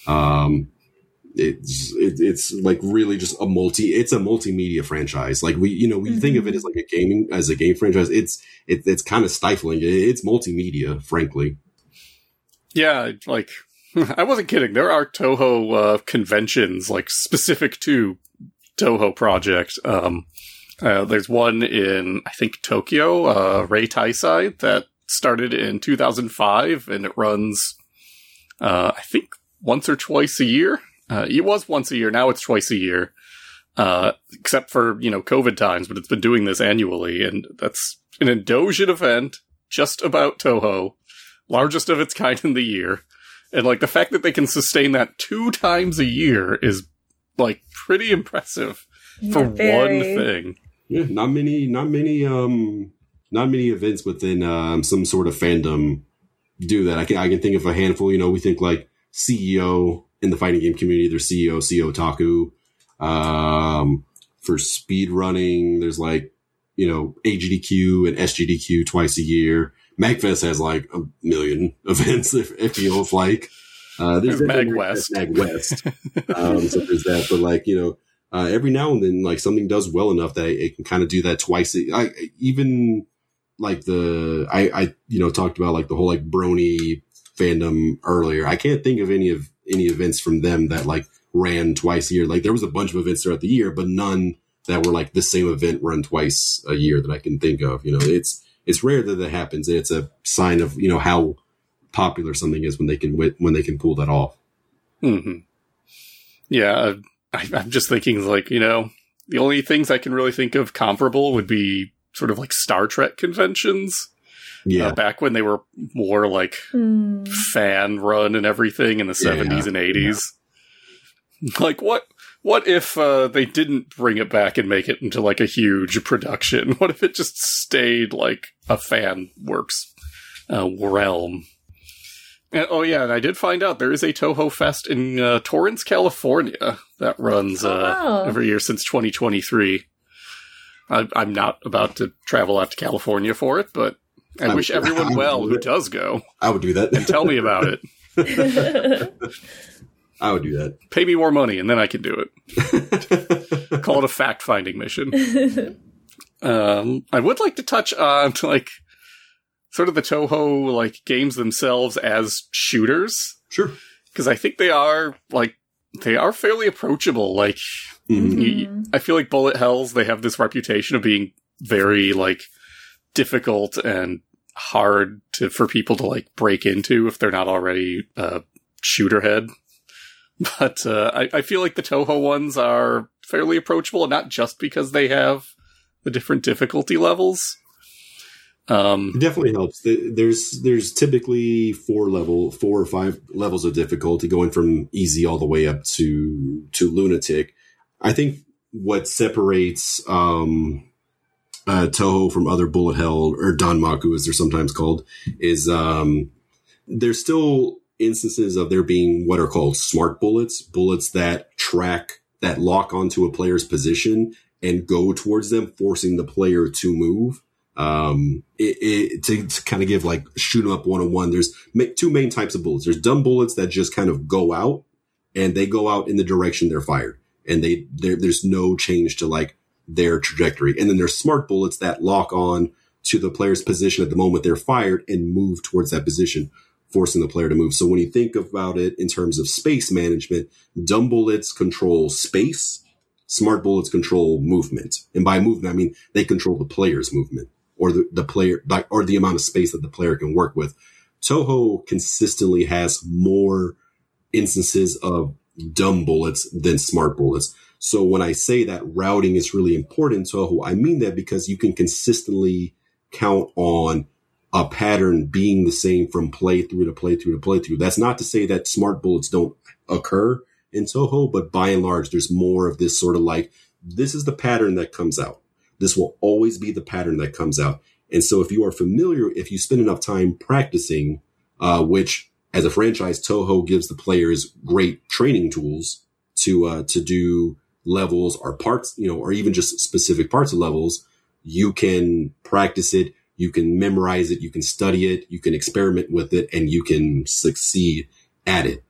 It's like really just a multimedia franchise. Like we think of it as like a game franchise. It's kind of stifling. It's multimedia, frankly. Yeah, like I wasn't kidding. There are Toho conventions like specific to Toho project. There's one in, I think, Tokyo, Ray Taisai, that started in 2005, and it runs, I think, once or twice a year. It was once a year, now it's twice a year, except for, COVID times, but it's been doing this annually, and that's an Indosian event just about Toho, largest of its kind in the year. And, like, the fact that they can sustain that 2 times a year is like pretty impressive for one thing. Yeah, not many events within some sort of fandom do that. I can think of a handful. We think like CEO in the fighting game community. There's CEO Otaku. For speed running, there's like AGDQ and SGDQ twice a year. MagFest has like a million events. It feels like. There's MagWest. So there's that, but like, every now and then, like something does well enough that it can kind of do that twice. Even like I talked about like the whole like Brony fandom earlier. I can't think of any events from them that like ran twice a year. Like there was a bunch of events throughout the year, but none that were like the same event run twice a year that I can think of. It's rare that happens. It's a sign of, how popular something is when they can pull that off. Mm-hmm. Yeah, I'm just thinking like, the only things I can really think of comparable would be sort of like Star Trek conventions. Yeah. Back when they were more like fan run and everything in the 70s and 80s. Yeah. Like what if they didn't bring it back and make it into like a huge production? What if it just stayed like a fan works realm? And, and I did find out there is a Toho Fest in Torrance, California that runs every year since 2023. I'm not about to travel out to California for it, but I wish everyone well who does go. I would do that. And tell me about it. I would do that. Pay me more money and then I can do it. Call it a fact-finding mission. I would like to touch on like sort of the Toho like games themselves as shooters. Sure. Because I think they are fairly approachable. Like I feel like bullet hells, they have this reputation of being very, like, difficult and hard for people to, like, break into if they're not already shooter head. But I feel like the Touhou ones are fairly approachable, and not just because they have the different difficulty levels. It definitely helps. There's typically 4 or 5 levels of difficulty, going from easy all the way up to lunatic. I think what separates Touhou from other bullet hell, or Danmaku as they're sometimes called, is there's still instances of there being what are called smart bullets that lock onto a player's position and go towards them, forcing the player to move. To kind of give like shoot 'em up 101, there's 2 main types of bullets. There's dumb bullets that just kind of go out, and they go out in the direction they're fired, and there's no change to like their trajectory. And then there's smart bullets that lock on to the player's position at the moment they're fired and move towards that position, forcing the player to move. So when you think about it in terms of space management, dumb bullets control space, smart bullets control movement. And by movement, I mean they control the player's movement, or the player, or the amount of space that the player can work with. Touhou consistently has more instances of dumb bullets than smart bullets. So when I say that routing is really important in Touhou, I mean that because you can consistently count on a pattern being the same from playthrough to playthrough to playthrough. That's not to say that smart bullets don't occur in Touhou, but by and large, there's more of this sort of like, this is the pattern that comes out. This will always be the pattern that comes out. And so if you are familiar, if you spend enough time practicing, which as a franchise, Touhou gives the players great training tools to do levels or parts, or even just specific parts of levels, you can practice it. You can memorize it, you can study it, you can experiment with it, and you can succeed at it.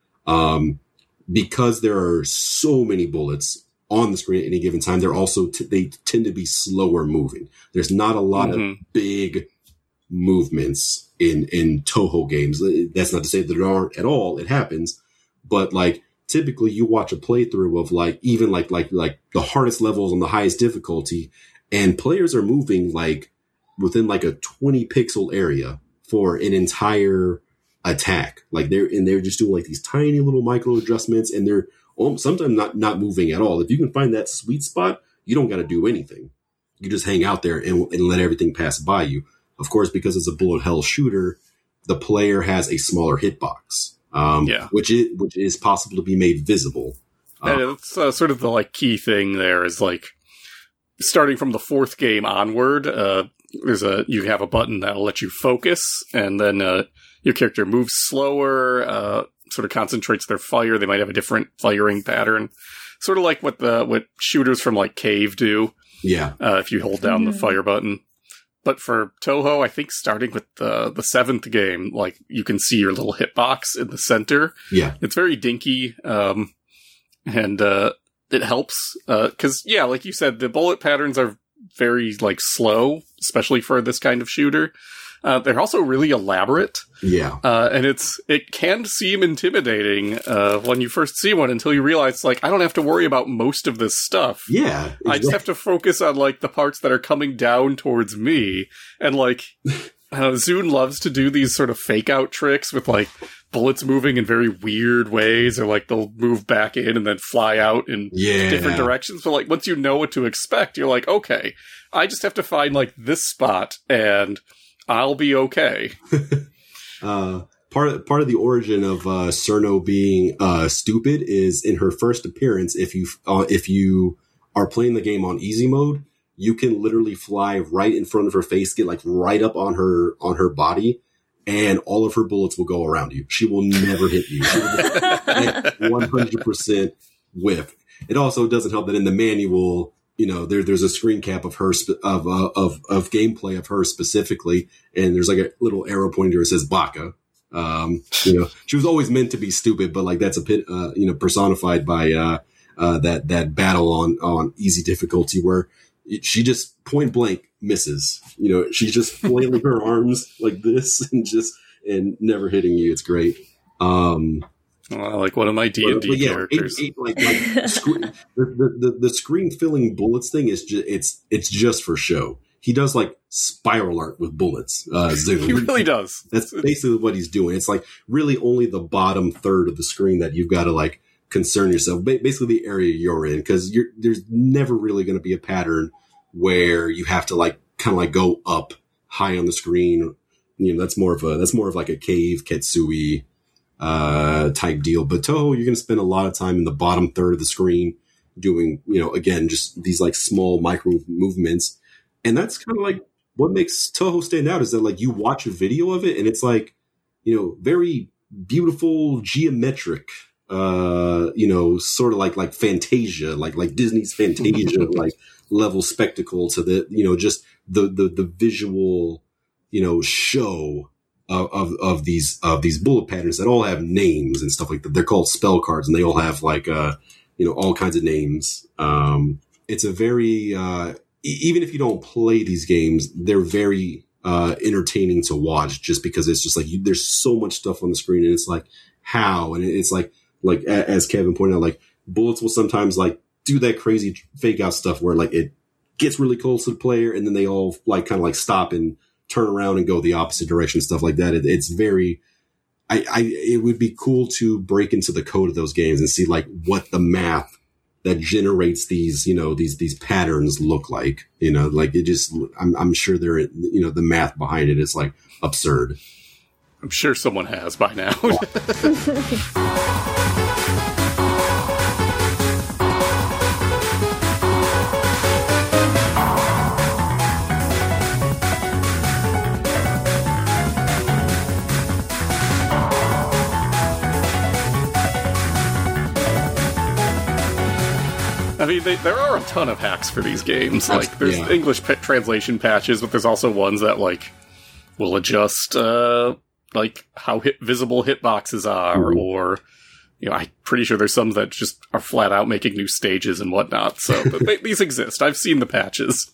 Because there are so many bullets on the screen at any given time, they're also they tend to be slower moving. There's not a lot of big movements in Touhou games. That's not to say that there aren't at all. It happens, but like typically you watch a playthrough of like even like the hardest levels on the highest difficulty, and players are moving like within like a 20 pixel area for an entire attack. Like they're just doing like these tiny little micro adjustments, and they're sometimes not moving at all. If you can find that sweet spot, you don't got to do anything. You just hang out there and let everything pass by you. Of course, because it's a bullet hell shooter, the player has a smaller hitbox, which is possible to be made visible. And it's sort of the like key thing there is like starting from the 4th game onward, you have a button that'll let you focus, and then your character moves slower, sort of concentrates their fire. They might have a different firing pattern, sort of like what shooters from like Cave do. Yeah, if you hold down the fire button. But for Touhou, I think starting with the 7th game, like you can see your little hitbox in the center. Yeah, it's very dinky, and it helps because like you said, the bullet patterns are very like slow, especially for this kind of shooter. They're also really elaborate. Yeah. And it can seem intimidating when you first see one until you realize, like, I don't have to worry about most of this stuff. Yeah. Exactly. I just have to focus on, like, the parts that are coming down towards me. And, like, Zune loves to do these sort of fake-out tricks with, like, bullets moving in very weird ways, or, like, they'll move back in and then fly out in different directions. But, like, once you know what to expect, you're like, okay, I just have to find, like, this spot, and I'll be okay. Part of the origin of Cirno being stupid is in her first appearance. If you are playing the game on easy mode, you can literally fly right in front of her face, get like right up on her body, and all of her bullets will go around you. She will never hit you. She will 100% whiff. It also doesn't help that in the manual, you know, there's a screen cap of her of gameplay of her specifically, and there's like a little arrow pointer that says Baka. You know, she was always meant to be stupid, but like that's a bit, personified by that battle on easy difficulty where she just point blank misses. You know, she's just flailing her arms like this and never hitting you. It's great. Like one of my D&D characters. The screen filling bullets thing is just it's just for show. He does like spiral art with bullets. He really does. That's basically what he's doing. It's like really only the bottom third of the screen that you've got to like concern yourself. Basically the area you're in, because there's never really going to be a pattern where you have to like kind of like go up high on the screen. You know, that's more of like a cave Ketsui type deal. But Touhou, you're going to spend a lot of time in the bottom third of the screen doing, you know, again, just these like small micro movements. And that's kind of like what makes Touhou stand out, is that like you watch a video of it and it's like, you know, very beautiful geometric, you know, sort of like Fantasia, like Disney's Fantasia, like level spectacle to the, you know, just the visual, you know, show of these bullet patterns that all have names and stuff like that. They're called spell cards, and they all have like, you know, all kinds of names. It's a very, even if you don't play these games, they're very entertaining to watch, just because it's just like there's so much stuff on the screen, and it's like how, and it's like as Kevin pointed out, like bullets will sometimes like do that crazy fake out stuff where like it gets really close to the player, and then they all like kind of like stop and turn around and go the opposite direction, stuff like that. It's very. It would be cool to break into the code of those games and see like what the math that generates these, you know, these patterns look like, you know, like it just, I'm sure there, you know, the math behind it is like absurd. I'm sure someone has by now. I mean, there are a ton of hacks for these games. Like, there's English translation patches, but there's also ones that, like, will adjust, like, how visible hitboxes are, or, you know, I'm pretty sure there's some that just are flat out making new stages and whatnot. So, but these exist. I've seen the patches.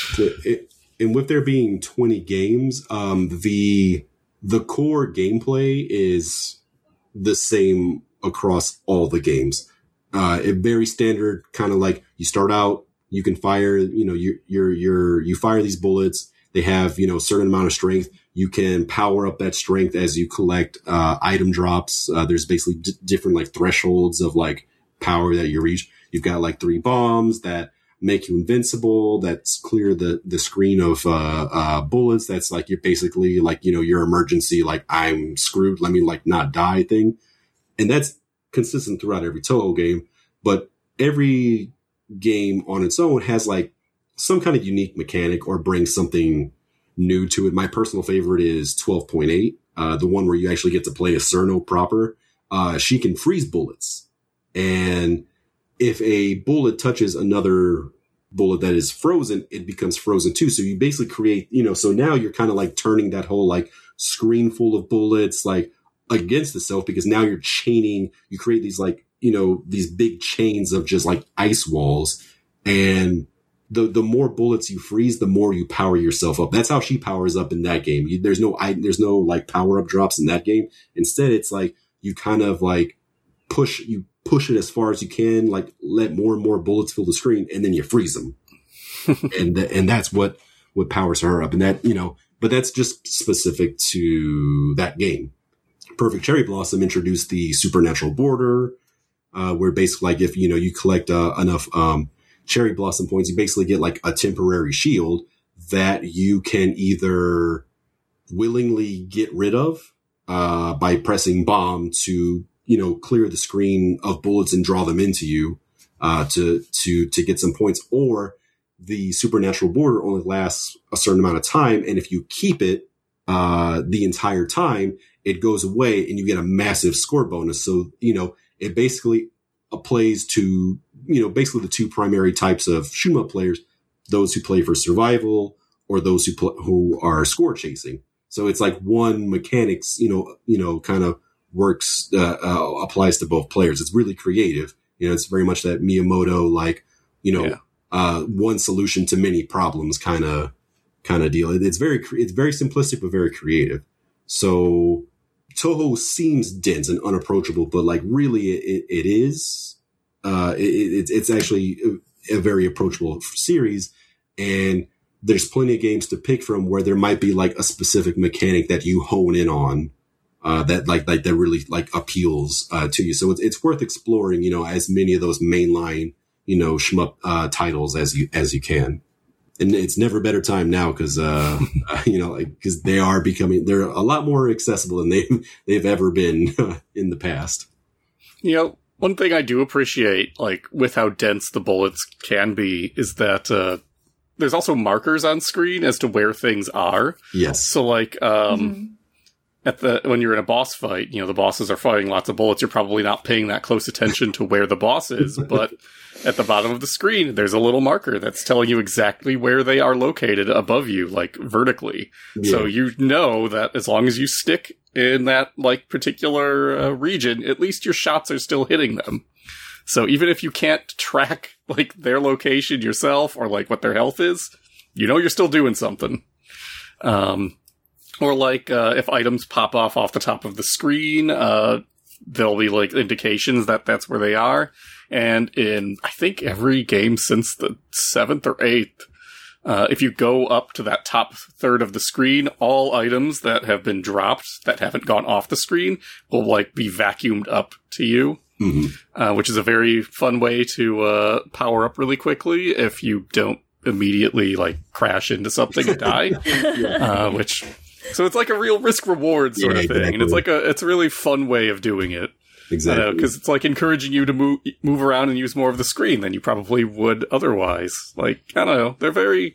And with there being 20 games, the core gameplay is the same across all the games. A very standard kind of like you start out, you can fire, you know, you fire these bullets. They have, you know, a certain amount of strength. You can power up that strength as you collect, item drops. There's basically different like thresholds of like power that you reach. You've got like 3 bombs that make you invincible. That's clear the screen of, bullets. That's like, you're basically like, you know, your emergency, like I'm screwed. Let me like not die thing. And that's consistent throughout every Touhou game, but every game on its own has like some kind of unique mechanic or brings something new to it. My personal favorite is 12.8, the one where you actually get to play a Cerno proper. She can freeze bullets, and if a bullet touches another bullet that is frozen, it becomes frozen too. So you basically create, you know, so now you're kind of like turning that whole like screen full of bullets like against itself, because now you're chaining, you create these like, you know, these big chains of just like ice walls, and the more bullets you freeze, the more you power yourself up. That's how she powers up in that game. There's no like power up drops in that game. Instead, it's like you kind of like push it as far as you can, like let more and more bullets fill the screen, and then you freeze them. and that's what powers her up. And that, you know, but that's just specific to that game. Perfect Cherry Blossom introduced the supernatural border, where basically like if, you know, you collect enough cherry blossom points, you basically get like a temporary shield that you can either willingly get rid of by pressing bomb to, you know, clear the screen of bullets and draw them into you to get some points, or the supernatural border only lasts a certain amount of time, and if you keep it the entire time, it goes away and you get a massive score bonus. So, you know, it basically applies to, you know, basically the 2 primary types of shoot 'em up players, those who play for survival or those who are score chasing. So it's like one mechanics, you know, kind of works, applies to both players. It's really creative. You know, it's very much that Miyamoto, like, you know, one solution to many problems kind of deal. It's very simplistic, but very creative. So Toho seems dense and unapproachable, but like really it is. It's actually a very approachable series, and there's plenty of games to pick from where there might be like a specific mechanic that you hone in on that really like appeals to you. So it's worth exploring, as many of those mainline, shmup titles as you can. And it's never better time now because because they're a lot more accessible than they've ever been in the past. One thing I do appreciate, like, with how dense the bullets can be, is that there's also markers on screen as to where things are. Yes. So, like, when you're in a boss fight, the bosses are firing lots of bullets, you're probably not paying that close attention to where the boss is, but at the bottom of the screen, there's a little marker that's telling you exactly where they are located above you, like, vertically. Yeah. So you know that as long as you stick in that, like, particular region, at least your shots are still hitting them. So even if you can't track, like, their location yourself or, like, what their health is, you're still doing something. Or, like, if items pop off the top of the screen, there'll be, like, indications that that's where they are. And in, I think, every game since the 7th or 8th, if you go up to that top third of the screen, all items that have been dropped that haven't gone off the screen will, like, be vacuumed up to you, which is a very fun way to power up really quickly if you don't immediately, like, crash into something and die. So it's like a real risk-reward sort of thing, exactly. And it's a really fun way of doing it. Exactly. Because it's like encouraging you to move around and use more of the screen than you probably would otherwise. Like, I don't know. They're very...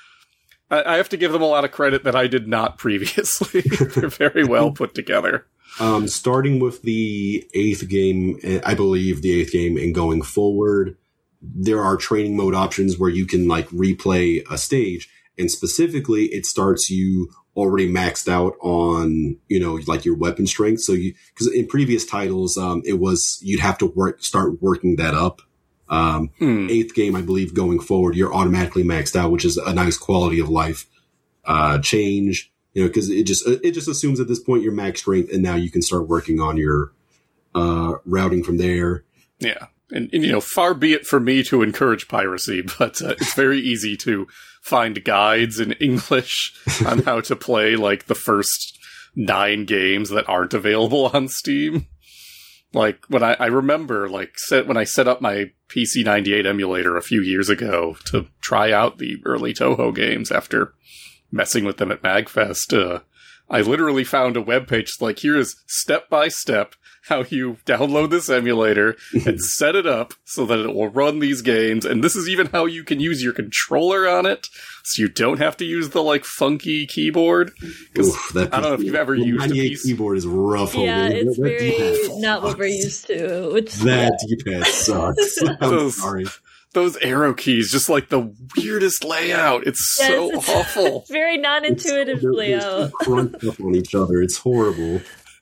I have to give them a lot of credit that I did not previously. They're very well put together. Starting with the 8th game, I believe the 8th game, and going forward, there are training mode options where you can, like, replay a stage. And specifically, it starts you already maxed out on, like your weapon strength. So because in previous titles, it was, you'd have to start working that up. 8th game, I believe, going forward, you're automatically maxed out, which is a nice quality of life, change, because it just assumes at this point you're max strength, and now you can start working on your, routing from there. Yeah. And far be it for me to encourage piracy, but it's very easy to find guides in English on how to play, like, the first 9 games that aren't available on Steam. Like, when I remember, like, when I set up my PC-98 emulator a few years ago to try out the early Toho games after messing with them at MagFest, I literally found a webpage like, here is step-by-step how you download this emulator and set it up so that it will run these games, and this is even how you can use your controller on it, so you don't have to use the, like, funky keyboard. Because I don't know if you've ever used a PC keyboard is rough. Yeah, it's very not what we're used to. That D-pad sucks. I'm sorry. Those arrow keys, just like the weirdest layout. It's so awful. It's very non-intuitive layout. Crunched up on each other. It's horrible.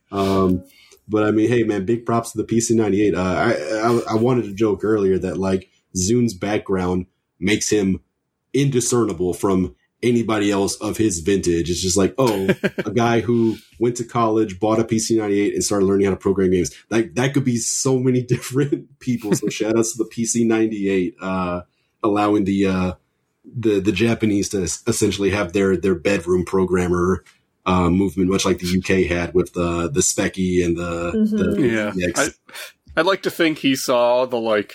But I mean, hey man, big props to the PC-98. I wanted to joke earlier that, like, Zun's background makes him indiscernible from anybody else of his vintage. It's just like, oh, a guy who went to college, bought a PC-98, and started learning how to program games. Like, that could be so many different people. So shout outs to the PC-98, allowing the Japanese to essentially have their bedroom programmer movement, much like the UK had with the Specky and the I'd like to think he saw that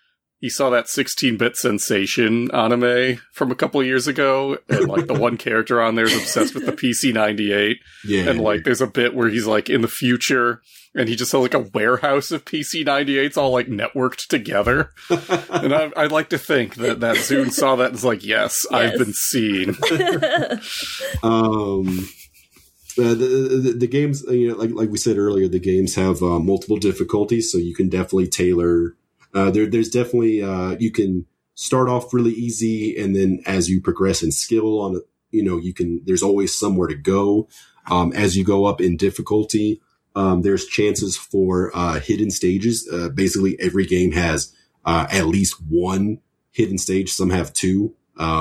16-bit Sensation anime from a couple of years ago, and, like, the one character on there is obsessed with the PC-98, and, like, there's a bit where he's, like, in the future, and he just has, like, a warehouse of PC-98s all, like, networked together, and I'd like to think that Zun saw that and was like, yes, I've been seen. The games, like we said earlier, the games have multiple difficulties, so you can definitely tailor. There's definitely you can start off really easy, and then as you progress in skill on it, there's always somewhere to go. As you go up in difficulty, there's chances for hidden stages. Basically, every game has at least one hidden stage. Some have 2.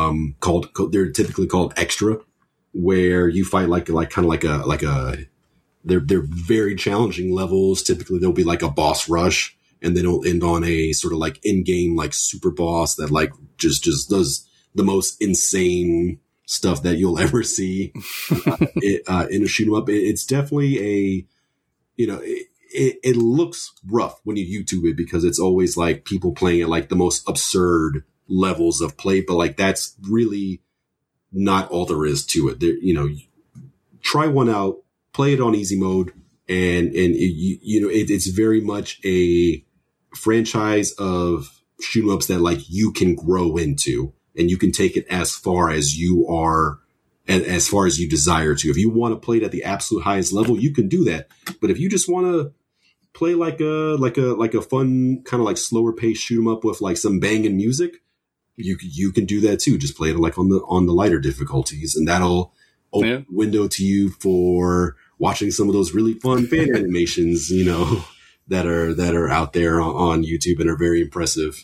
They're typically called extra, where you fight like a they're very challenging levels. Typically there'll be like a boss rush, and then it'll end on a sort of like in-game like super boss that like just does the most insane stuff that you'll ever see in a shoot 'em up. It's definitely it looks rough when you YouTube it, because it's always like people playing at like the most absurd levels of play, but like that's really not all there is to it. There, try one out, play it on easy mode, and it's very much a franchise of shoot 'em ups that like you can grow into, and you can take it as far as you are, and as far as you desire to. If you want to play it at the absolute highest level, you can do that. But if you just want to play like a fun kind of like slower paced shoot 'em up with like some banging music, you can do that too. Just play it like on the lighter difficulties, and that'll open the window to you for watching some of those really fun fan animations, that are out there on YouTube and are very impressive.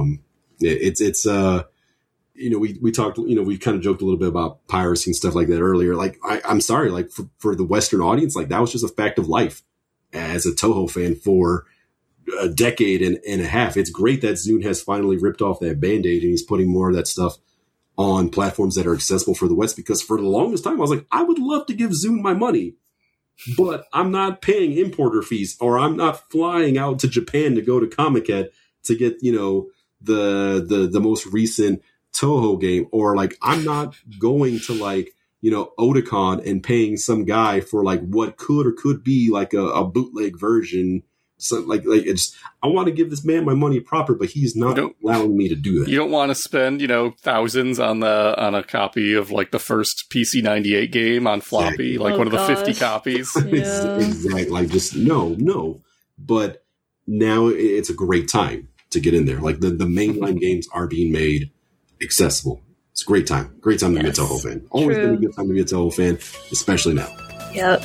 We talked, we kind of joked a little bit about piracy and stuff like that earlier. Like, I'm sorry, like for the Western audience, like that was just a fact of life as a Toho fan for a decade and a half. It's great that Zune has finally ripped off that Band-Aid and he's putting more of that stuff on platforms that are accessible for the West, because for the longest time I was like, I would love to give Zune my money, but I'm not paying importer fees, or I'm not flying out to Japan to go to Comiket to get, the most recent Toho game, or like I'm not going to like, Otakon and paying some guy for like what could or could be like a bootleg version. So like it's, I want to give this man my money proper, but he's not allowing me to do that. You don't want to spend, thousands on a copy of like the first PC-98 game on floppy, like one of the 50 copies. Yeah. Exactly. Like just no. But now it's a great time to get in there. Like the mainline games are being made accessible. It's a great time. Great time to be a Toho fan. Always been a good time to be a Toho fan, especially now. Yep.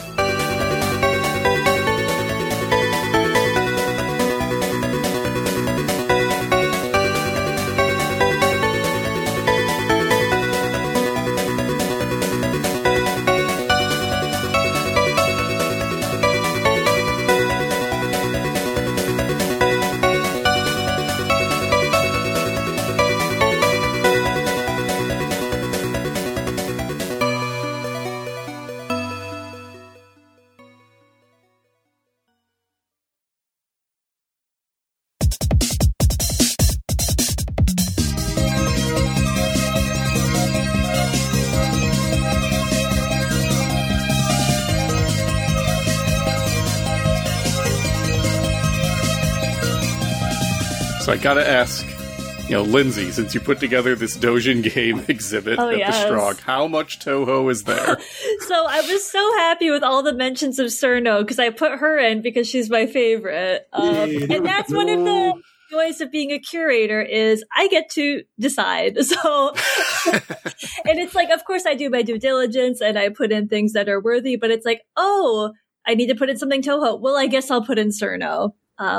So I gotta ask, Lindsay, since you put together this Dojin game exhibit at the Strong, how much Toho is there? So I was so happy with all the mentions of Cerno, because I put her in because she's my favorite. And that's one of the joys of being a curator, is I get to decide. So, and it's like, of course I do my due diligence and I put in things that are worthy, but it's like, oh, I need to put in something Toho. Well, I guess I'll put in Cerno.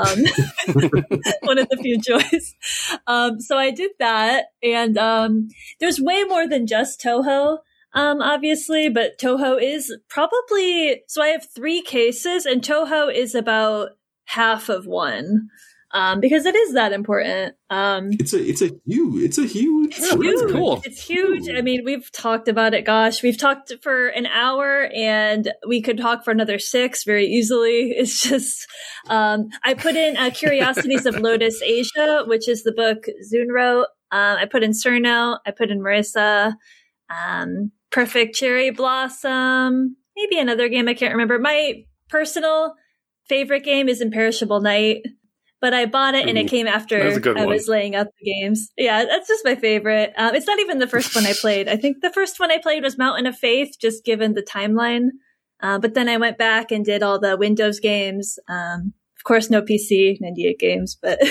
One of the few joys. So I did that, and there's way more than just Toho, obviously, but Toho is probably, so I have 3 cases, and Toho is about half of one. Because it is that important. It's huge. That's cool. It's huge. I mean, we've talked about it. Gosh, we've talked for an hour, and we could talk for another 6 very easily. It's just, I put in Curiosities of Lotus Asia, which is the book Zune wrote. I put in Cerno. I put in Marissa. Perfect Cherry Blossom. Maybe another game I can't remember. My personal favorite game is Imperishable Night. But I bought it, and it came after I was laying out the games. Yeah, that's just my favorite. It's not even the first one I played. I think the first one I played was Mountain of Faith, just given the timeline. But then I went back and did all the Windows games. Of course, no PC, 98 games. But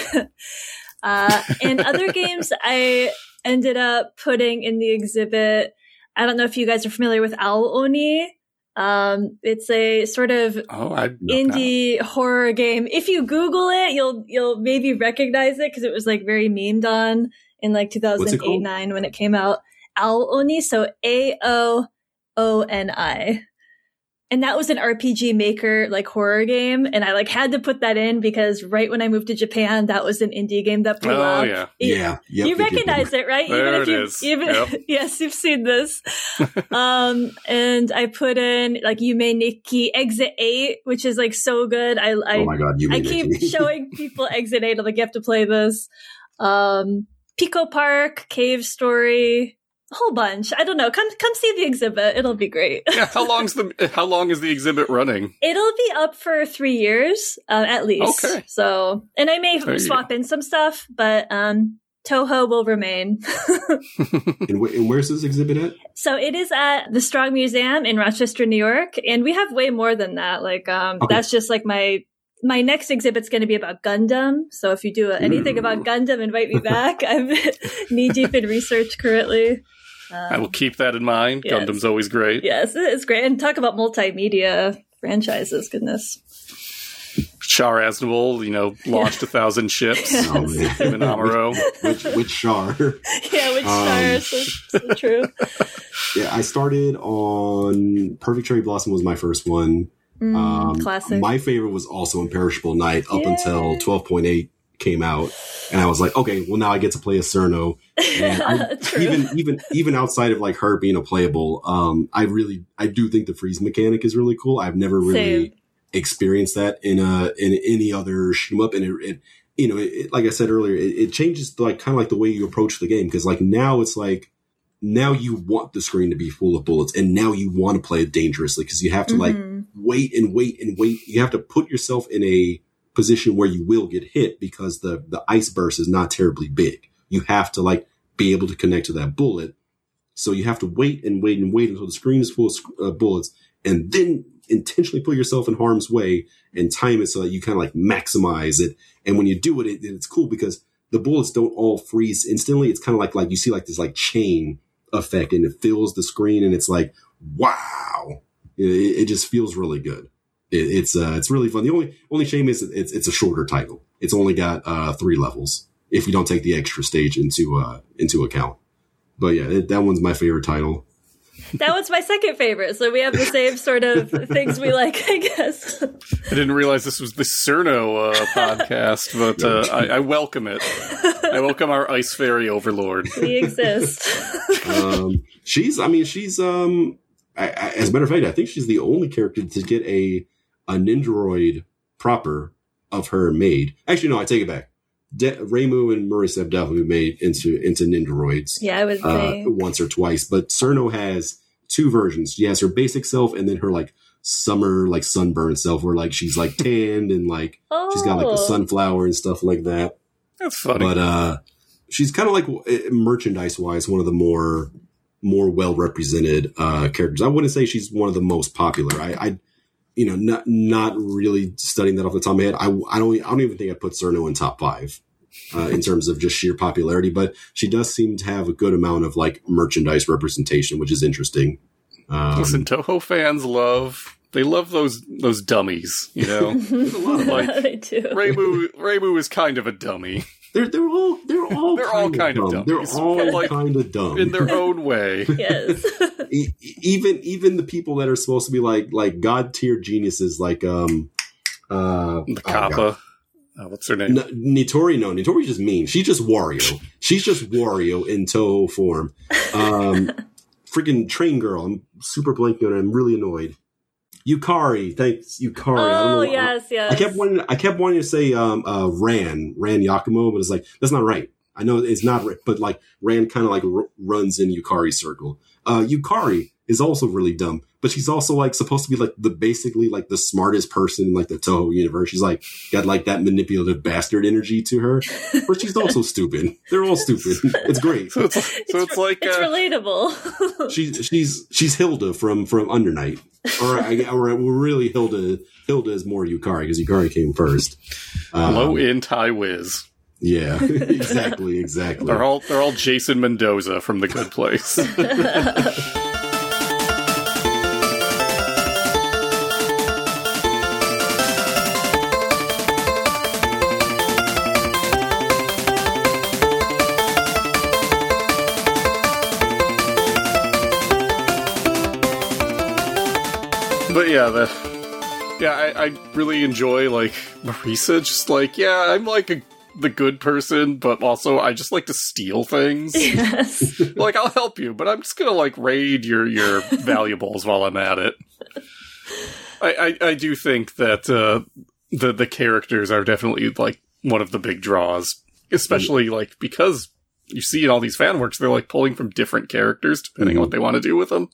and other games I ended up putting in the exhibit. I don't know if you guys are familiar with Owl Oni. It's a sort of indie horror game. If you Google it, you'll maybe recognize it, because it was like very memed on in like 2008-9 when it came out. Owl Oni, so AOONI. And that was an RPG Maker like horror game, and I like had to put that in because right when I moved to Japan, that was an indie game that blew up. yeah. Yeah. Yep, You recognize it, right? There even it if is. Even yes, you've seen this. And I put in like Yume Nikki Exit 8, which is like so good. Oh my god, you I mean keep Nikki. showing people Exit 8. I'm like, you have to play this. Pico Park, Cave Story, a whole bunch. I don't know. Come see the exhibit. It'll be great. Yeah, how long is the exhibit running? It'll be up for 3 years, at least. Okay. So, and I may There you swap in some stuff, but Toho will remain. And where's this exhibit at? So it is at the Strong Museum in Rochester, New York, and we have way more than that. Like, that's just like my next exhibit's going to be about Gundam. So if you do anything about Gundam, invite me back. I'm knee deep in research currently. I will keep that in mind. yes. Gundam's always great. Yes, it's great. And talk about multimedia franchises. Goodness. Char Aznavour, launched 1,000 ships. Oh, man. Him and Amuro. Which Char? Yeah, which stars? So true. Yeah, I started on Perfect Cherry Blossom was my first one. Classic. My favorite was also Imperishable Night up Yeah. until 12.8 came out, and I was like, okay, well now I get to play a Cerno. And True. even outside of like her being a playable, I do think the freeze mechanic is really cool. I've never really Same. experienced that in any other shoot 'em up, and it like I said earlier, it changes like kind of like the way you approach the game, because like now it's like now you want the screen to be full of bullets, and now you want to play it dangerously because you have to like wait and wait and wait. You have to put yourself in a position where you will get hit because the ice burst is not terribly big. You have to like be able to connect to that bullet. So you have to wait and wait and wait until the screen is full of bullets, and then intentionally put yourself in harm's way and time it so that you kind of like maximize it. And when you do it, it's cool because the bullets don't all freeze instantly. It's kind of like you see like this like chain effect, and it fills the screen, and it's like, wow, it just feels really good. It's really fun. The only shame is it's a shorter title. It's only got 3 levels if you don't take the extra stage into account. But yeah, that one's my favorite title. That was my second favorite. So we have the same sort of things we like, I guess. I didn't realize this was the Cerno podcast, but I welcome it. I welcome our Ice Fairy overlord. We exist. She's as a matter of fact, I think she's the only character to get a Nindoroid proper of her made. Actually, no, I take it back. Reimu and Murray have definitely made into Nindoroids. Yeah, I would say once or twice. But Cerno has 2 versions. She has her basic self and then her like summer like sunburn self, where like she's like tanned and like she's got like the sunflower and stuff like that. That's funny. But she's kind of like merchandise wise one of the more well represented characters. I wouldn't say she's one of the most popular. I not really studying that off the top of my head. I don't even think I'd put Cerno in top 5 in terms of just sheer popularity, but she does seem to have a good amount of like merchandise representation, which is interesting. Listen, Toho fans love those dummies, they do. Reimu is kind of a dummy. They're all kind of dumb. They're all like, kind of dumb in their own way. Yes. Even the people that are supposed to be like god tier geniuses, like The Kappa. What's her name? Nitori. No, Nitori's just mean. She's just Wario. She's just Wario in Toho form. Freaking Train Girl. I'm super blanking on it. I'm really annoyed. Yukari, thanks, Yukari. I don't know. Yes. I kept wanting to say Ran Yakumo, but it's like that's not right. I know it's not right, but like Ran kind of like runs in Yukari's circle. Yukari is also really dumb, but she's also like supposed to be like basically like the smartest person in like the Toho universe. She's like got like that manipulative bastard energy to her, but she's also stupid. They're all stupid. It's great. So it's like it's relatable. She's Hilda from Under Night, or really Hilda is more Yukari because Yukari came first. Low int high whiz. Yeah, exactly. They're all Jason Mendoza from The Good Place. But yeah, I really enjoy, like, Marisa, just like, yeah, I'm like the good person, but also I just like to steal things. Yes. Like, I'll help you, but I'm just gonna, like, raid your valuables while I'm at it. I do think that the characters are definitely, like, one of the big draws. Especially, like, because you see in all these fan works, they're, like, pulling from different characters, depending on what they want to do with them.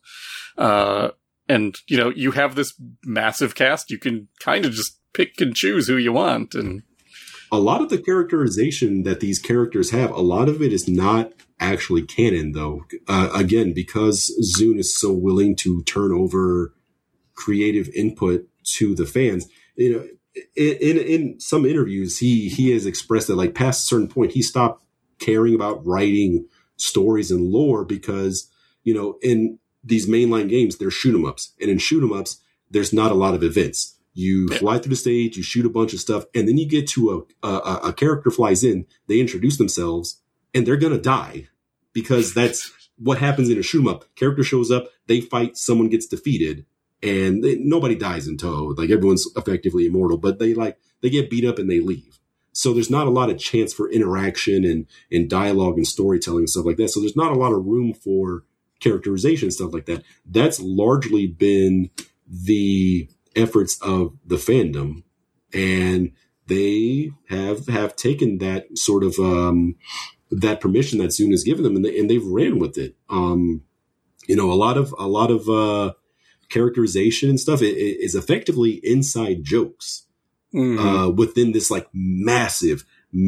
And, you know, you have this massive cast, you can kind of just pick and choose who you want. And a lot of the characterization that these characters have, a lot of it is not actually canon, though. Again, because Zune is so willing to turn over creative input to the fans, you know, in some interviews, he has expressed that, like, past a certain point, he stopped caring about writing stories and lore because, you know, in these mainline games, they're shoot 'em ups. And in shoot 'em ups, there's not a lot of events. You fly through the stage, you shoot a bunch of stuff, and then you get to a character flies in, they introduce themselves, and they're going to die. Because that's what happens in a shoot 'em up. Character shows up, they fight, someone gets defeated, and nobody dies in Touhou. Like, everyone's effectively immortal, but they get beat up and they leave. So there's not a lot of chance for interaction and dialogue and storytelling and stuff like that. So there's not a lot of room for characterization and stuff like that. That's largely been the efforts of the fandom, and they have taken that sort of that permission that Zune has given them, and they've ran with it. You know, a lot of characterization and stuff is effectively inside jokes within this, like, massive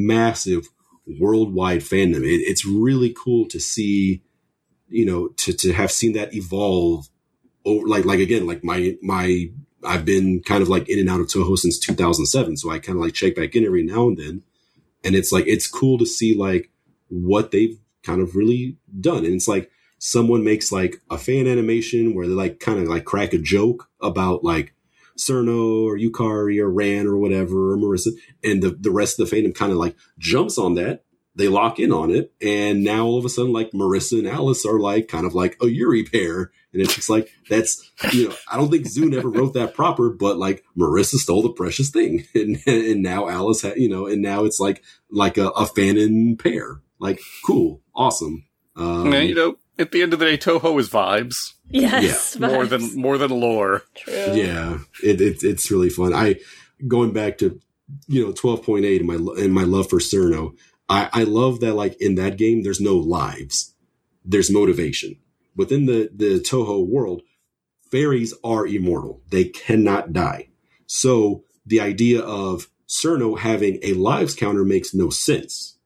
worldwide fandom. It's really cool to see, you know, to have seen that evolve over, like again, like my I've been kind of like in and out of Touhou since 2007. So I kind of like check back in every now and then. And it's like, it's cool to see like what they've kind of really done. And it's like someone makes like a fan animation where they like kind of like crack a joke about like Cerno or Yukari or Ran or whatever, or Marisa. And the rest of the fandom kind of like jumps on that. They lock in on it. And now all of a sudden, like Marisa and Alice are like kind of like a Yuri pair. And it's just like, that's, you know, I don't think Zune ever wrote that proper, but like Marisa stole the precious thing. And now Alice, you know, and now it's like a fanon pair. Like, cool. Awesome. Yeah, you know, at the end of the day, Touhou is vibes. Yes. Yeah. Vibes. More than lore. True. Yeah. It's really fun. Going back to, you know, 12.8 and my love for Cerno, I love that, like, in that game, there's no lives. There's motivation. Within the Touhou world, fairies are immortal. They cannot die. So the idea of Cerno having a lives counter makes no sense.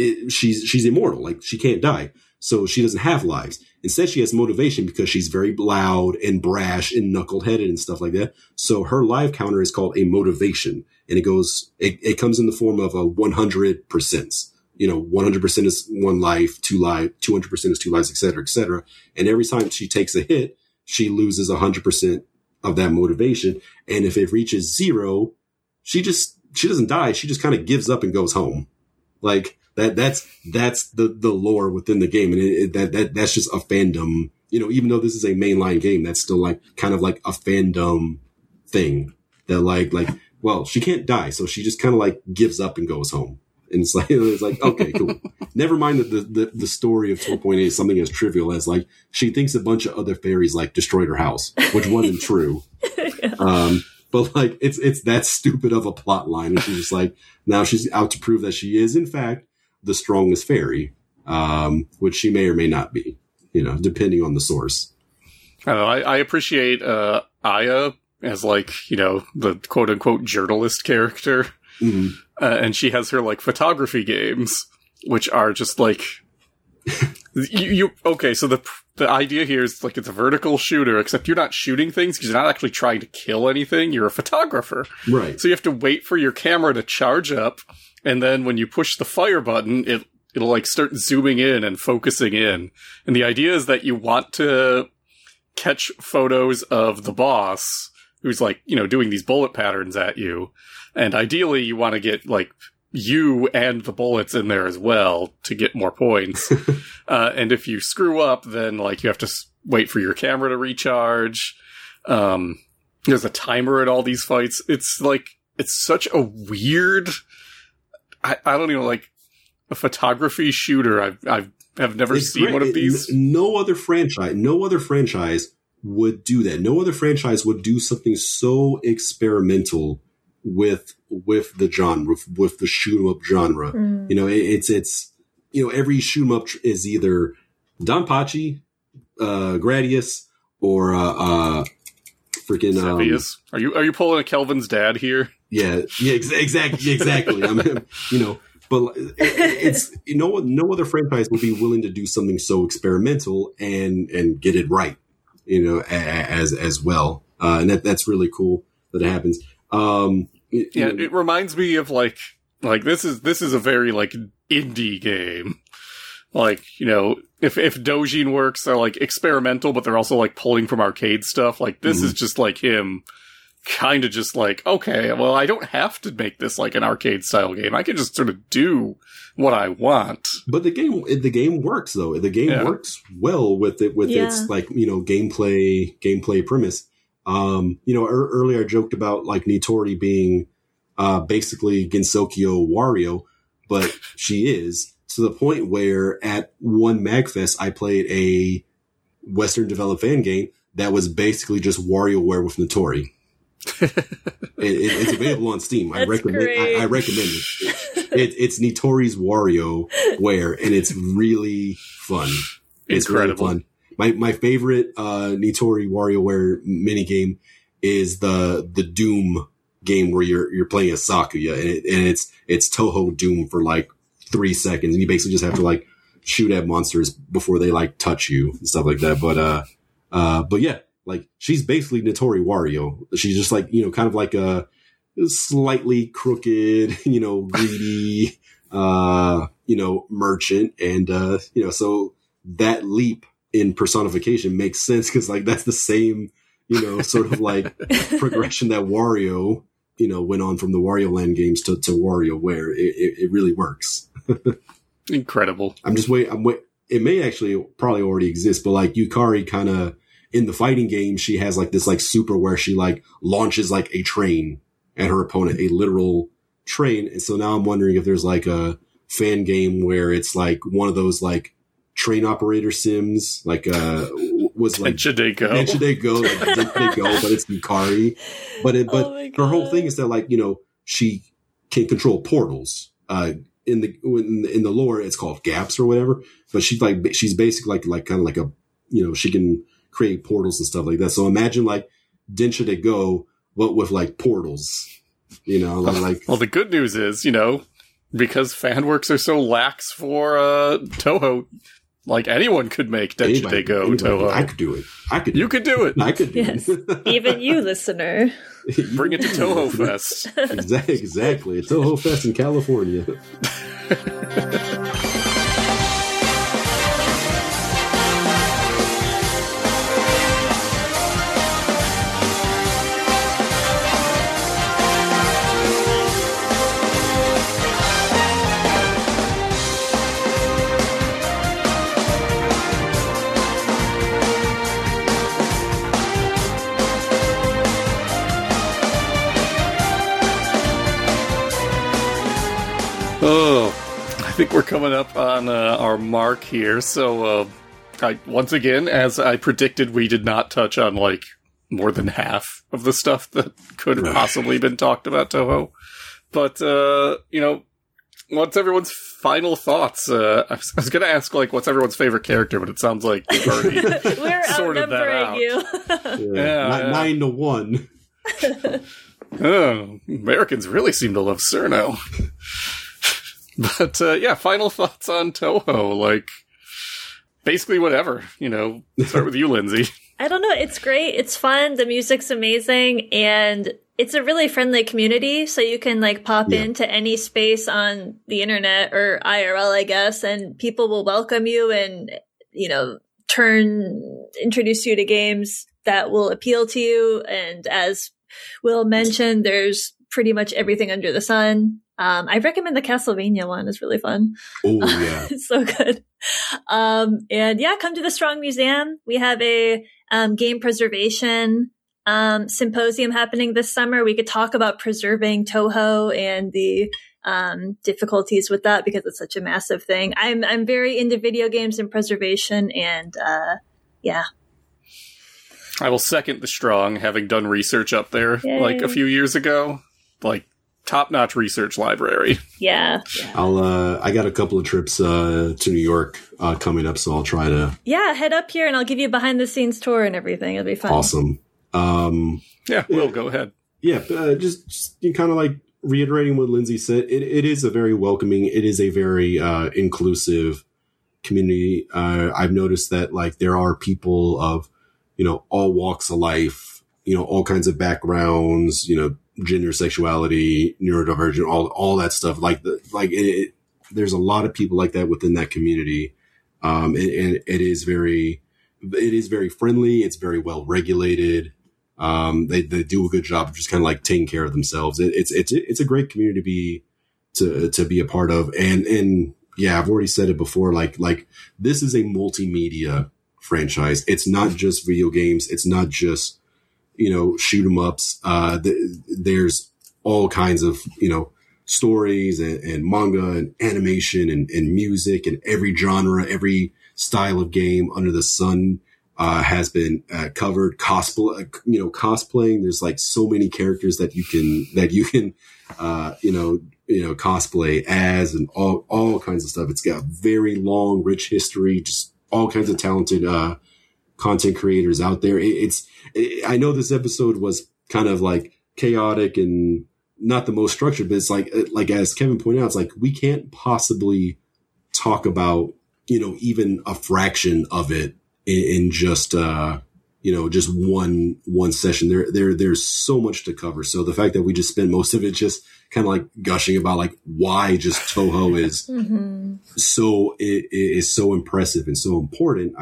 She's immortal. Like, she can't die. So she doesn't have lives. Instead, she has motivation because she's very loud and brash and knuckle-headed and stuff like that. So her life counter is called a motivation. And it comes in the form of a 100%. You know, 100% is 1 life, 2 life, 200% is 2 lives, et cetera, et cetera. And every time she takes a hit, she loses 100% of that motivation. And if it reaches 0, she doesn't die. She just kind of gives up and goes home. Like that's the lore within the game. And that's just a fandom, you know, even though this is a mainline game, that's still like kind of like a fandom thing that like, well, she can't die. So she just kind of like gives up and goes home. And it's like, okay, cool. Never mind that the story of 12.8 is something as trivial as like, she thinks a bunch of other fairies like destroyed her house, which wasn't true. Yeah. But like, it's that stupid of a plot line. And she's just like, now she's out to prove that she is in fact the strongest fairy, which she may or may not be, you know, depending on the source. I don't know. I appreciate, Aya as like, you know, the quote unquote journalist character. Mm-hmm. And she has her like photography games, which are just like okay. So the idea here is like it's a vertical shooter, except you're not shooting things because you're not actually trying to kill anything. You're a photographer, right? So you have to wait for your camera to charge up, and then when you push the fire button, it'll like start zooming in and focusing in. And the idea is that you want to catch photos of the boss who's like, you know, doing these bullet patterns at you. And ideally, you want to get, like, you and the bullets in there as well to get more points. And if you screw up, then, like, you have to wait for your camera to recharge. There's a timer at all these fights. It's like, it's such a weird, I don't even like, a photography shooter. I've never seen one of these. No other franchise would do that. No other franchise would do something so experimental with the genre, with the shoot 'em up genre. You know, it's you know, every shoot 'em up is either Danpachi, Gradius, or freaking Cepheus. Are you pulling a Kelvin's dad here? Yeah, exactly. I mean, you know, but it's, you know, no other franchise would be willing to do something so experimental and get it right, you know, as well. And that's really cool that it happens. It reminds me of like this is a very like indie game. Like, you know, if Dojin works, they're like experimental, but they're also like pulling from arcade stuff. Like this is just like him kind of just like, okay, well, I don't have to make this like an arcade style game. I can just sort of do what I want. But the game works though. The game works well with its like, you know, gameplay premise. You know, earlier I joked about like Nitori being basically Gensokyo Wario, but she is, to the point where at one MagFest I played a Western developed fan game that was basically just WarioWare with Nitori. It's available on Steam. I recommend it. It's Nitori's WarioWare, and it's really fun. It's incredible. Really fun. My favorite Nitori WarioWare minigame is the Doom game where you're playing as Sakuya, and it's Toho Doom for like 3 seconds, and you basically just have to like shoot at monsters before they like touch you and stuff like that. But yeah. Like, she's basically Nitori Wario. She's just like, you know, kind of like a slightly crooked, you know, greedy, you know, merchant. And, you know, so that leap in personification makes sense because, like, that's the same, you know, sort of like progression that Wario, you know, went on from the Wario Land games to WarioWare. It really works. Incredible. I'm waiting. It may actually probably already exist, but like Yukari kind of, in the fighting game, she has like this like super where she like launches like a train at her opponent, a literal train. And so now I'm wondering if there's like a fan game where it's like one of those like train operator sims, like was like Densha De Go, like Densha De Go, but it's Yukari. But her whole thing is that like, you know, she can control portals. In the lore, it's called gaps or whatever. But she's basically like kind of like a, you know, she can create portals and stuff like that. So imagine like Densha De Go, but with like portals, you know, like. Well, the good news is, you know, because fanworks are so lax for Toho, like anyone could make Densha De Go Toho. I could do it. You could do it. I could do Yes. it. Even you, listener. Bring it to Toho Fest. Exactly. Toho Fest in California. Oh, I think we're coming up on our mark here. So, once again, as I predicted, we did not touch on like more than half of the stuff that could have possibly been talked about Toho. But, you know, what's everyone's final thoughts? I was going to ask, like, what's everyone's favorite character, but it sounds like we've already We're sorted that outnumbering out. you. Yeah. 9-1. Oh, Americans really seem to love Cerno. But, yeah, final thoughts on Toho. Like, basically whatever, you know. Start with you, Lindsay. I don't know. It's great. It's fun. The music's amazing. And it's a really friendly community. So you can like pop into any space on the internet or IRL, I guess, and people will welcome you and, you know, introduce you to games that will appeal to you. And as Will mentioned, there's pretty much everything under the sun. I recommend the Castlevania one. It's really fun. Oh, yeah. It's so good. And yeah, come to the Strong Museum. We have a game preservation symposium happening this summer. We could talk about preserving Touhou and the difficulties with that because it's such a massive thing. I'm very into video games and preservation, and yeah. I will second the strong, having done research up there Yay. like a few years ago. Like, top-notch research library. Yeah. I got a couple of trips to New York coming up, so I'll try to. Yeah, head up here and I'll give you a behind-the-scenes tour and everything. It'll be fun. Awesome. Yeah, Will, go ahead. Yeah, just kind of like reiterating what Lindsay said. It is a very welcoming. It is a very inclusive community. I've noticed that like there are people of all walks of life, all kinds of backgrounds, gender, sexuality, neurodivergent, all that stuff. There's a lot of people like that within that community. And it is very friendly. It's very well regulated. They do a good job of just kind of like taking care of themselves. It's a great community to be a part of. And yeah, I've already said it before. Like this is a multimedia franchise. It's not just video games. It's not just, shoot 'em ups. There's all kinds of, stories and manga and animation and music and every genre, every style of game under the sun has been covered. Cosplaying. There's like so many characters that you can cosplay as, and all kinds of stuff. It's got a very long, rich history, just all kinds of talented content creators out there. I know this episode was kind of like chaotic and not the most structured, but it's like as Kevin pointed out, it's like we can't possibly talk about even a fraction of it in just just one session. There's so much to cover. So the fact that we just spent most of it just kind of like gushing about like why just Touhou is so impressive and so important.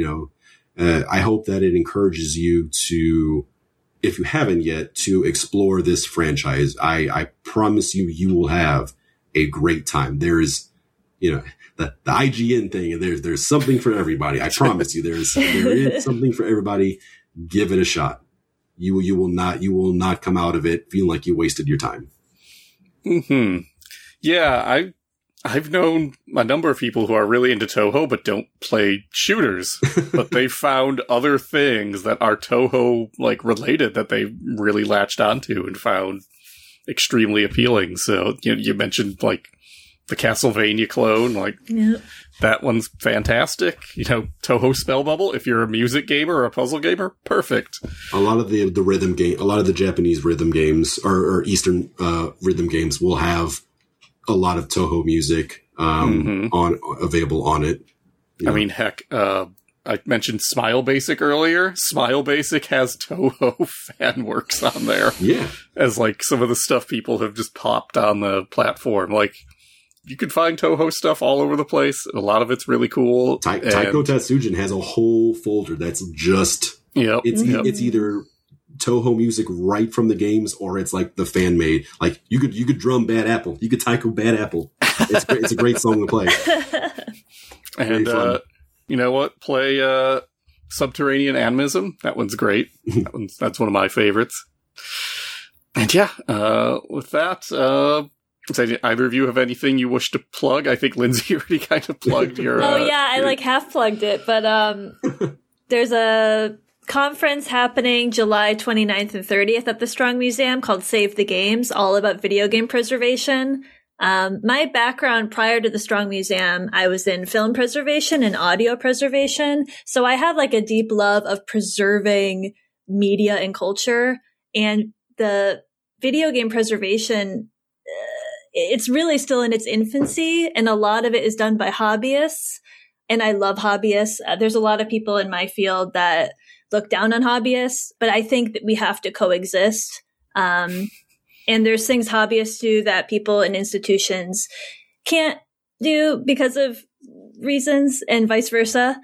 I hope that it encourages you to, if you haven't yet, to explore this franchise. I promise you will have a great time. There is, the IGN thing. There's something for everybody. I promise you, there is something for everybody. Give it a shot. You will not come out of it feeling like you wasted your time. Hmm. Yeah, I've known a number of people who are really into Touhou but don't play shooters, but they found other things that are Touhou like related that they really latched onto and found extremely appealing. So you mentioned like the Castlevania clone, like that one's fantastic. Touhou Spell Bubble. If you're a music gamer or a puzzle gamer, perfect. A lot of the rhythm game, a lot of the Japanese rhythm games or Eastern rhythm games will have a lot of Touhou music available on it. I mean, heck, I mentioned Smile Basic earlier. Smile Basic has Touhou fan works on there. Yeah. As like some of the stuff people have just popped on the platform. Like, you can find Touhou stuff all over the place. A lot of it's really cool. Taiko Tatsujin has a whole folder that's just... It's either Touhou music right from the games, or it's like the fan made. Like you could drum Bad Apple, you could taiko Bad Apple. It's great. It's a great song to play. And you know what? Play Subterranean Animism. That one's great. That's one of my favorites. And yeah, with that, does either of you have anything you wish to plug? I think Lindsay already kind of plugged your. Oh yeah, I like half plugged it, but there's a conference happening July 29th and 30th at the Strong Museum called Save the Games, all about video game preservation. My background prior to the Strong Museum, I was in film preservation and audio preservation. So I have like a deep love of preserving media and culture, and the video game preservation, it's really still in its infancy, and a lot of it is done by hobbyists. And I love hobbyists. There's a lot of people in my field that look down on hobbyists, but I think that we have to coexist. And there's things hobbyists do that people in institutions can't do because of reasons, and vice versa.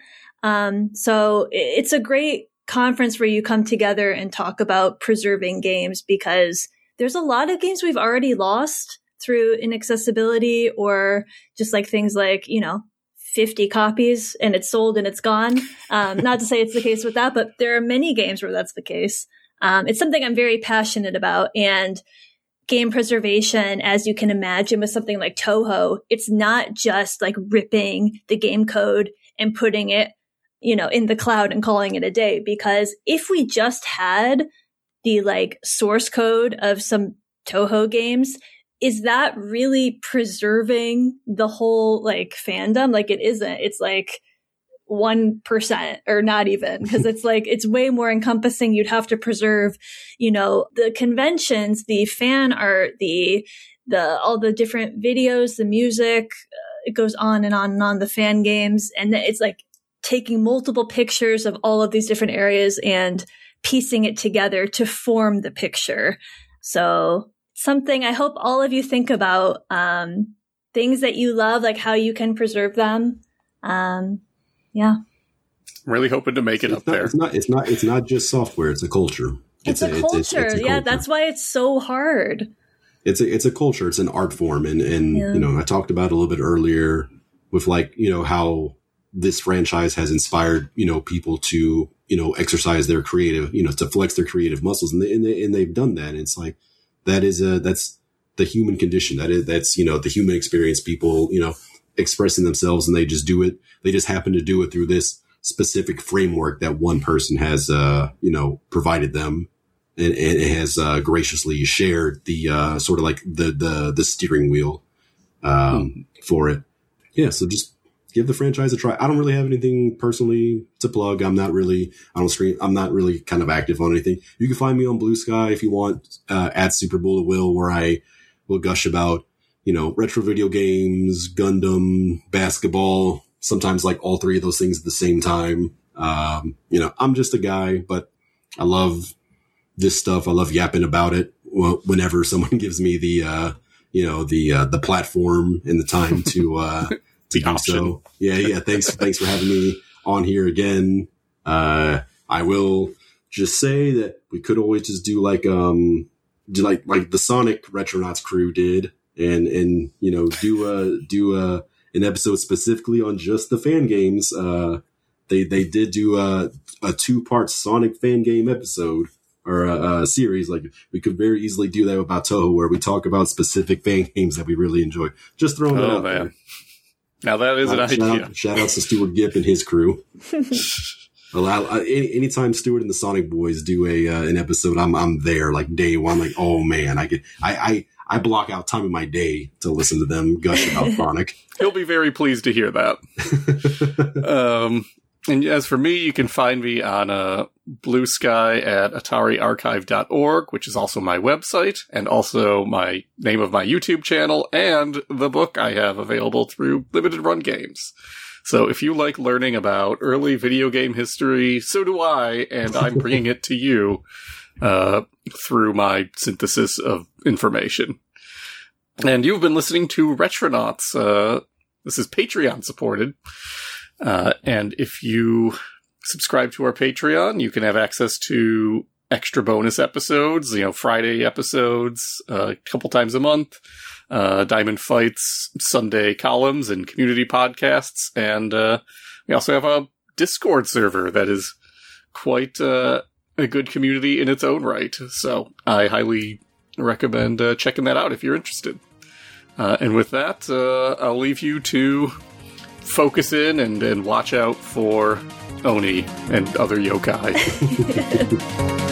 So it's a great conference where you come together and talk about preserving games, because there's a lot of games we've already lost through inaccessibility, or just like things like, 50 copies and it's sold and it's gone. Not to say it's the case with that, but there are many games where that's the case. It's something I'm very passionate about. And game preservation, as you can imagine with something like Touhou, it's not just like ripping the game code and putting it, in the cloud and calling it a day. Because if we just had the like source code of some Touhou games, is that really preserving the whole like fandom? Like it isn't. It's like 1% or not even, because it's like, it's way more encompassing. You'd have to preserve, the conventions, the fan art, the all the different videos, the music, it goes on and on and on, the fan games. And it's like taking multiple pictures of all of these different areas and piecing it together to form the picture. So something I hope all of you think about, things that you love, like how you can preserve them. Yeah. I'm really hoping to make it up there. It's not just software. It's a culture. It's a culture. It's a culture. That's why it's so hard. It's a culture. It's an art form. And I talked about a little bit earlier with like, how this franchise has inspired, people to, exercise their creative, to flex their creative muscles. And they've done that. And it's like, that's the human condition. That's the human experience, people, expressing themselves, and they just do it. They just happen to do it through this specific framework that one person has, provided them and has, graciously shared the, sort of like the steering wheel, for it. Yeah. So just give the franchise a try. I don't really have anything personally to plug. I'm not really kind of active on anything. You can find me on Blue Sky if you want, at Super Bullet Will, where I will gush about, retro video games, Gundam, basketball, sometimes like all three of those things at the same time. I'm just a guy, but I love this stuff. I love yapping about it whenever someone gives me the platform and the time to do so. Yeah. Thanks for having me on here again. I will just say that we could always just do like the Sonic Retronauts crew did, and do an episode specifically on just the fan games. They did do a 2-part Sonic fan game episode or a series. Like we could very easily do that about Touhou, where we talk about specific fan games that we really enjoy. Just throwing that out there. Now that is an idea. Shout out to Stuart Gipp and his crew. Anytime Stuart and the Sonic Boys do an episode, I'm there like day one. Like, oh man, I block out time in my day to listen to them gush about Sonic. He'll be very pleased to hear that. And as for me, you can find me on Blue Sky at AtariArchive.org, which is also my website, and also my name of my YouTube channel, and the book I have available through Limited Run Games. So if you like learning about early video game history, so do I, and I'm bringing it to you through my synthesis of information. And you've been listening to Retronauts. This is Patreon supported. And if you subscribe to our Patreon, you can have access to extra bonus episodes, Friday episodes, a couple times a month, Diamond Fights, Sunday columns, and community podcasts. And we also have a Discord server that is quite a good community in its own right. So I highly recommend checking that out if you're interested. And with that, I'll leave you to focus in and watch out for Oni and other yokai.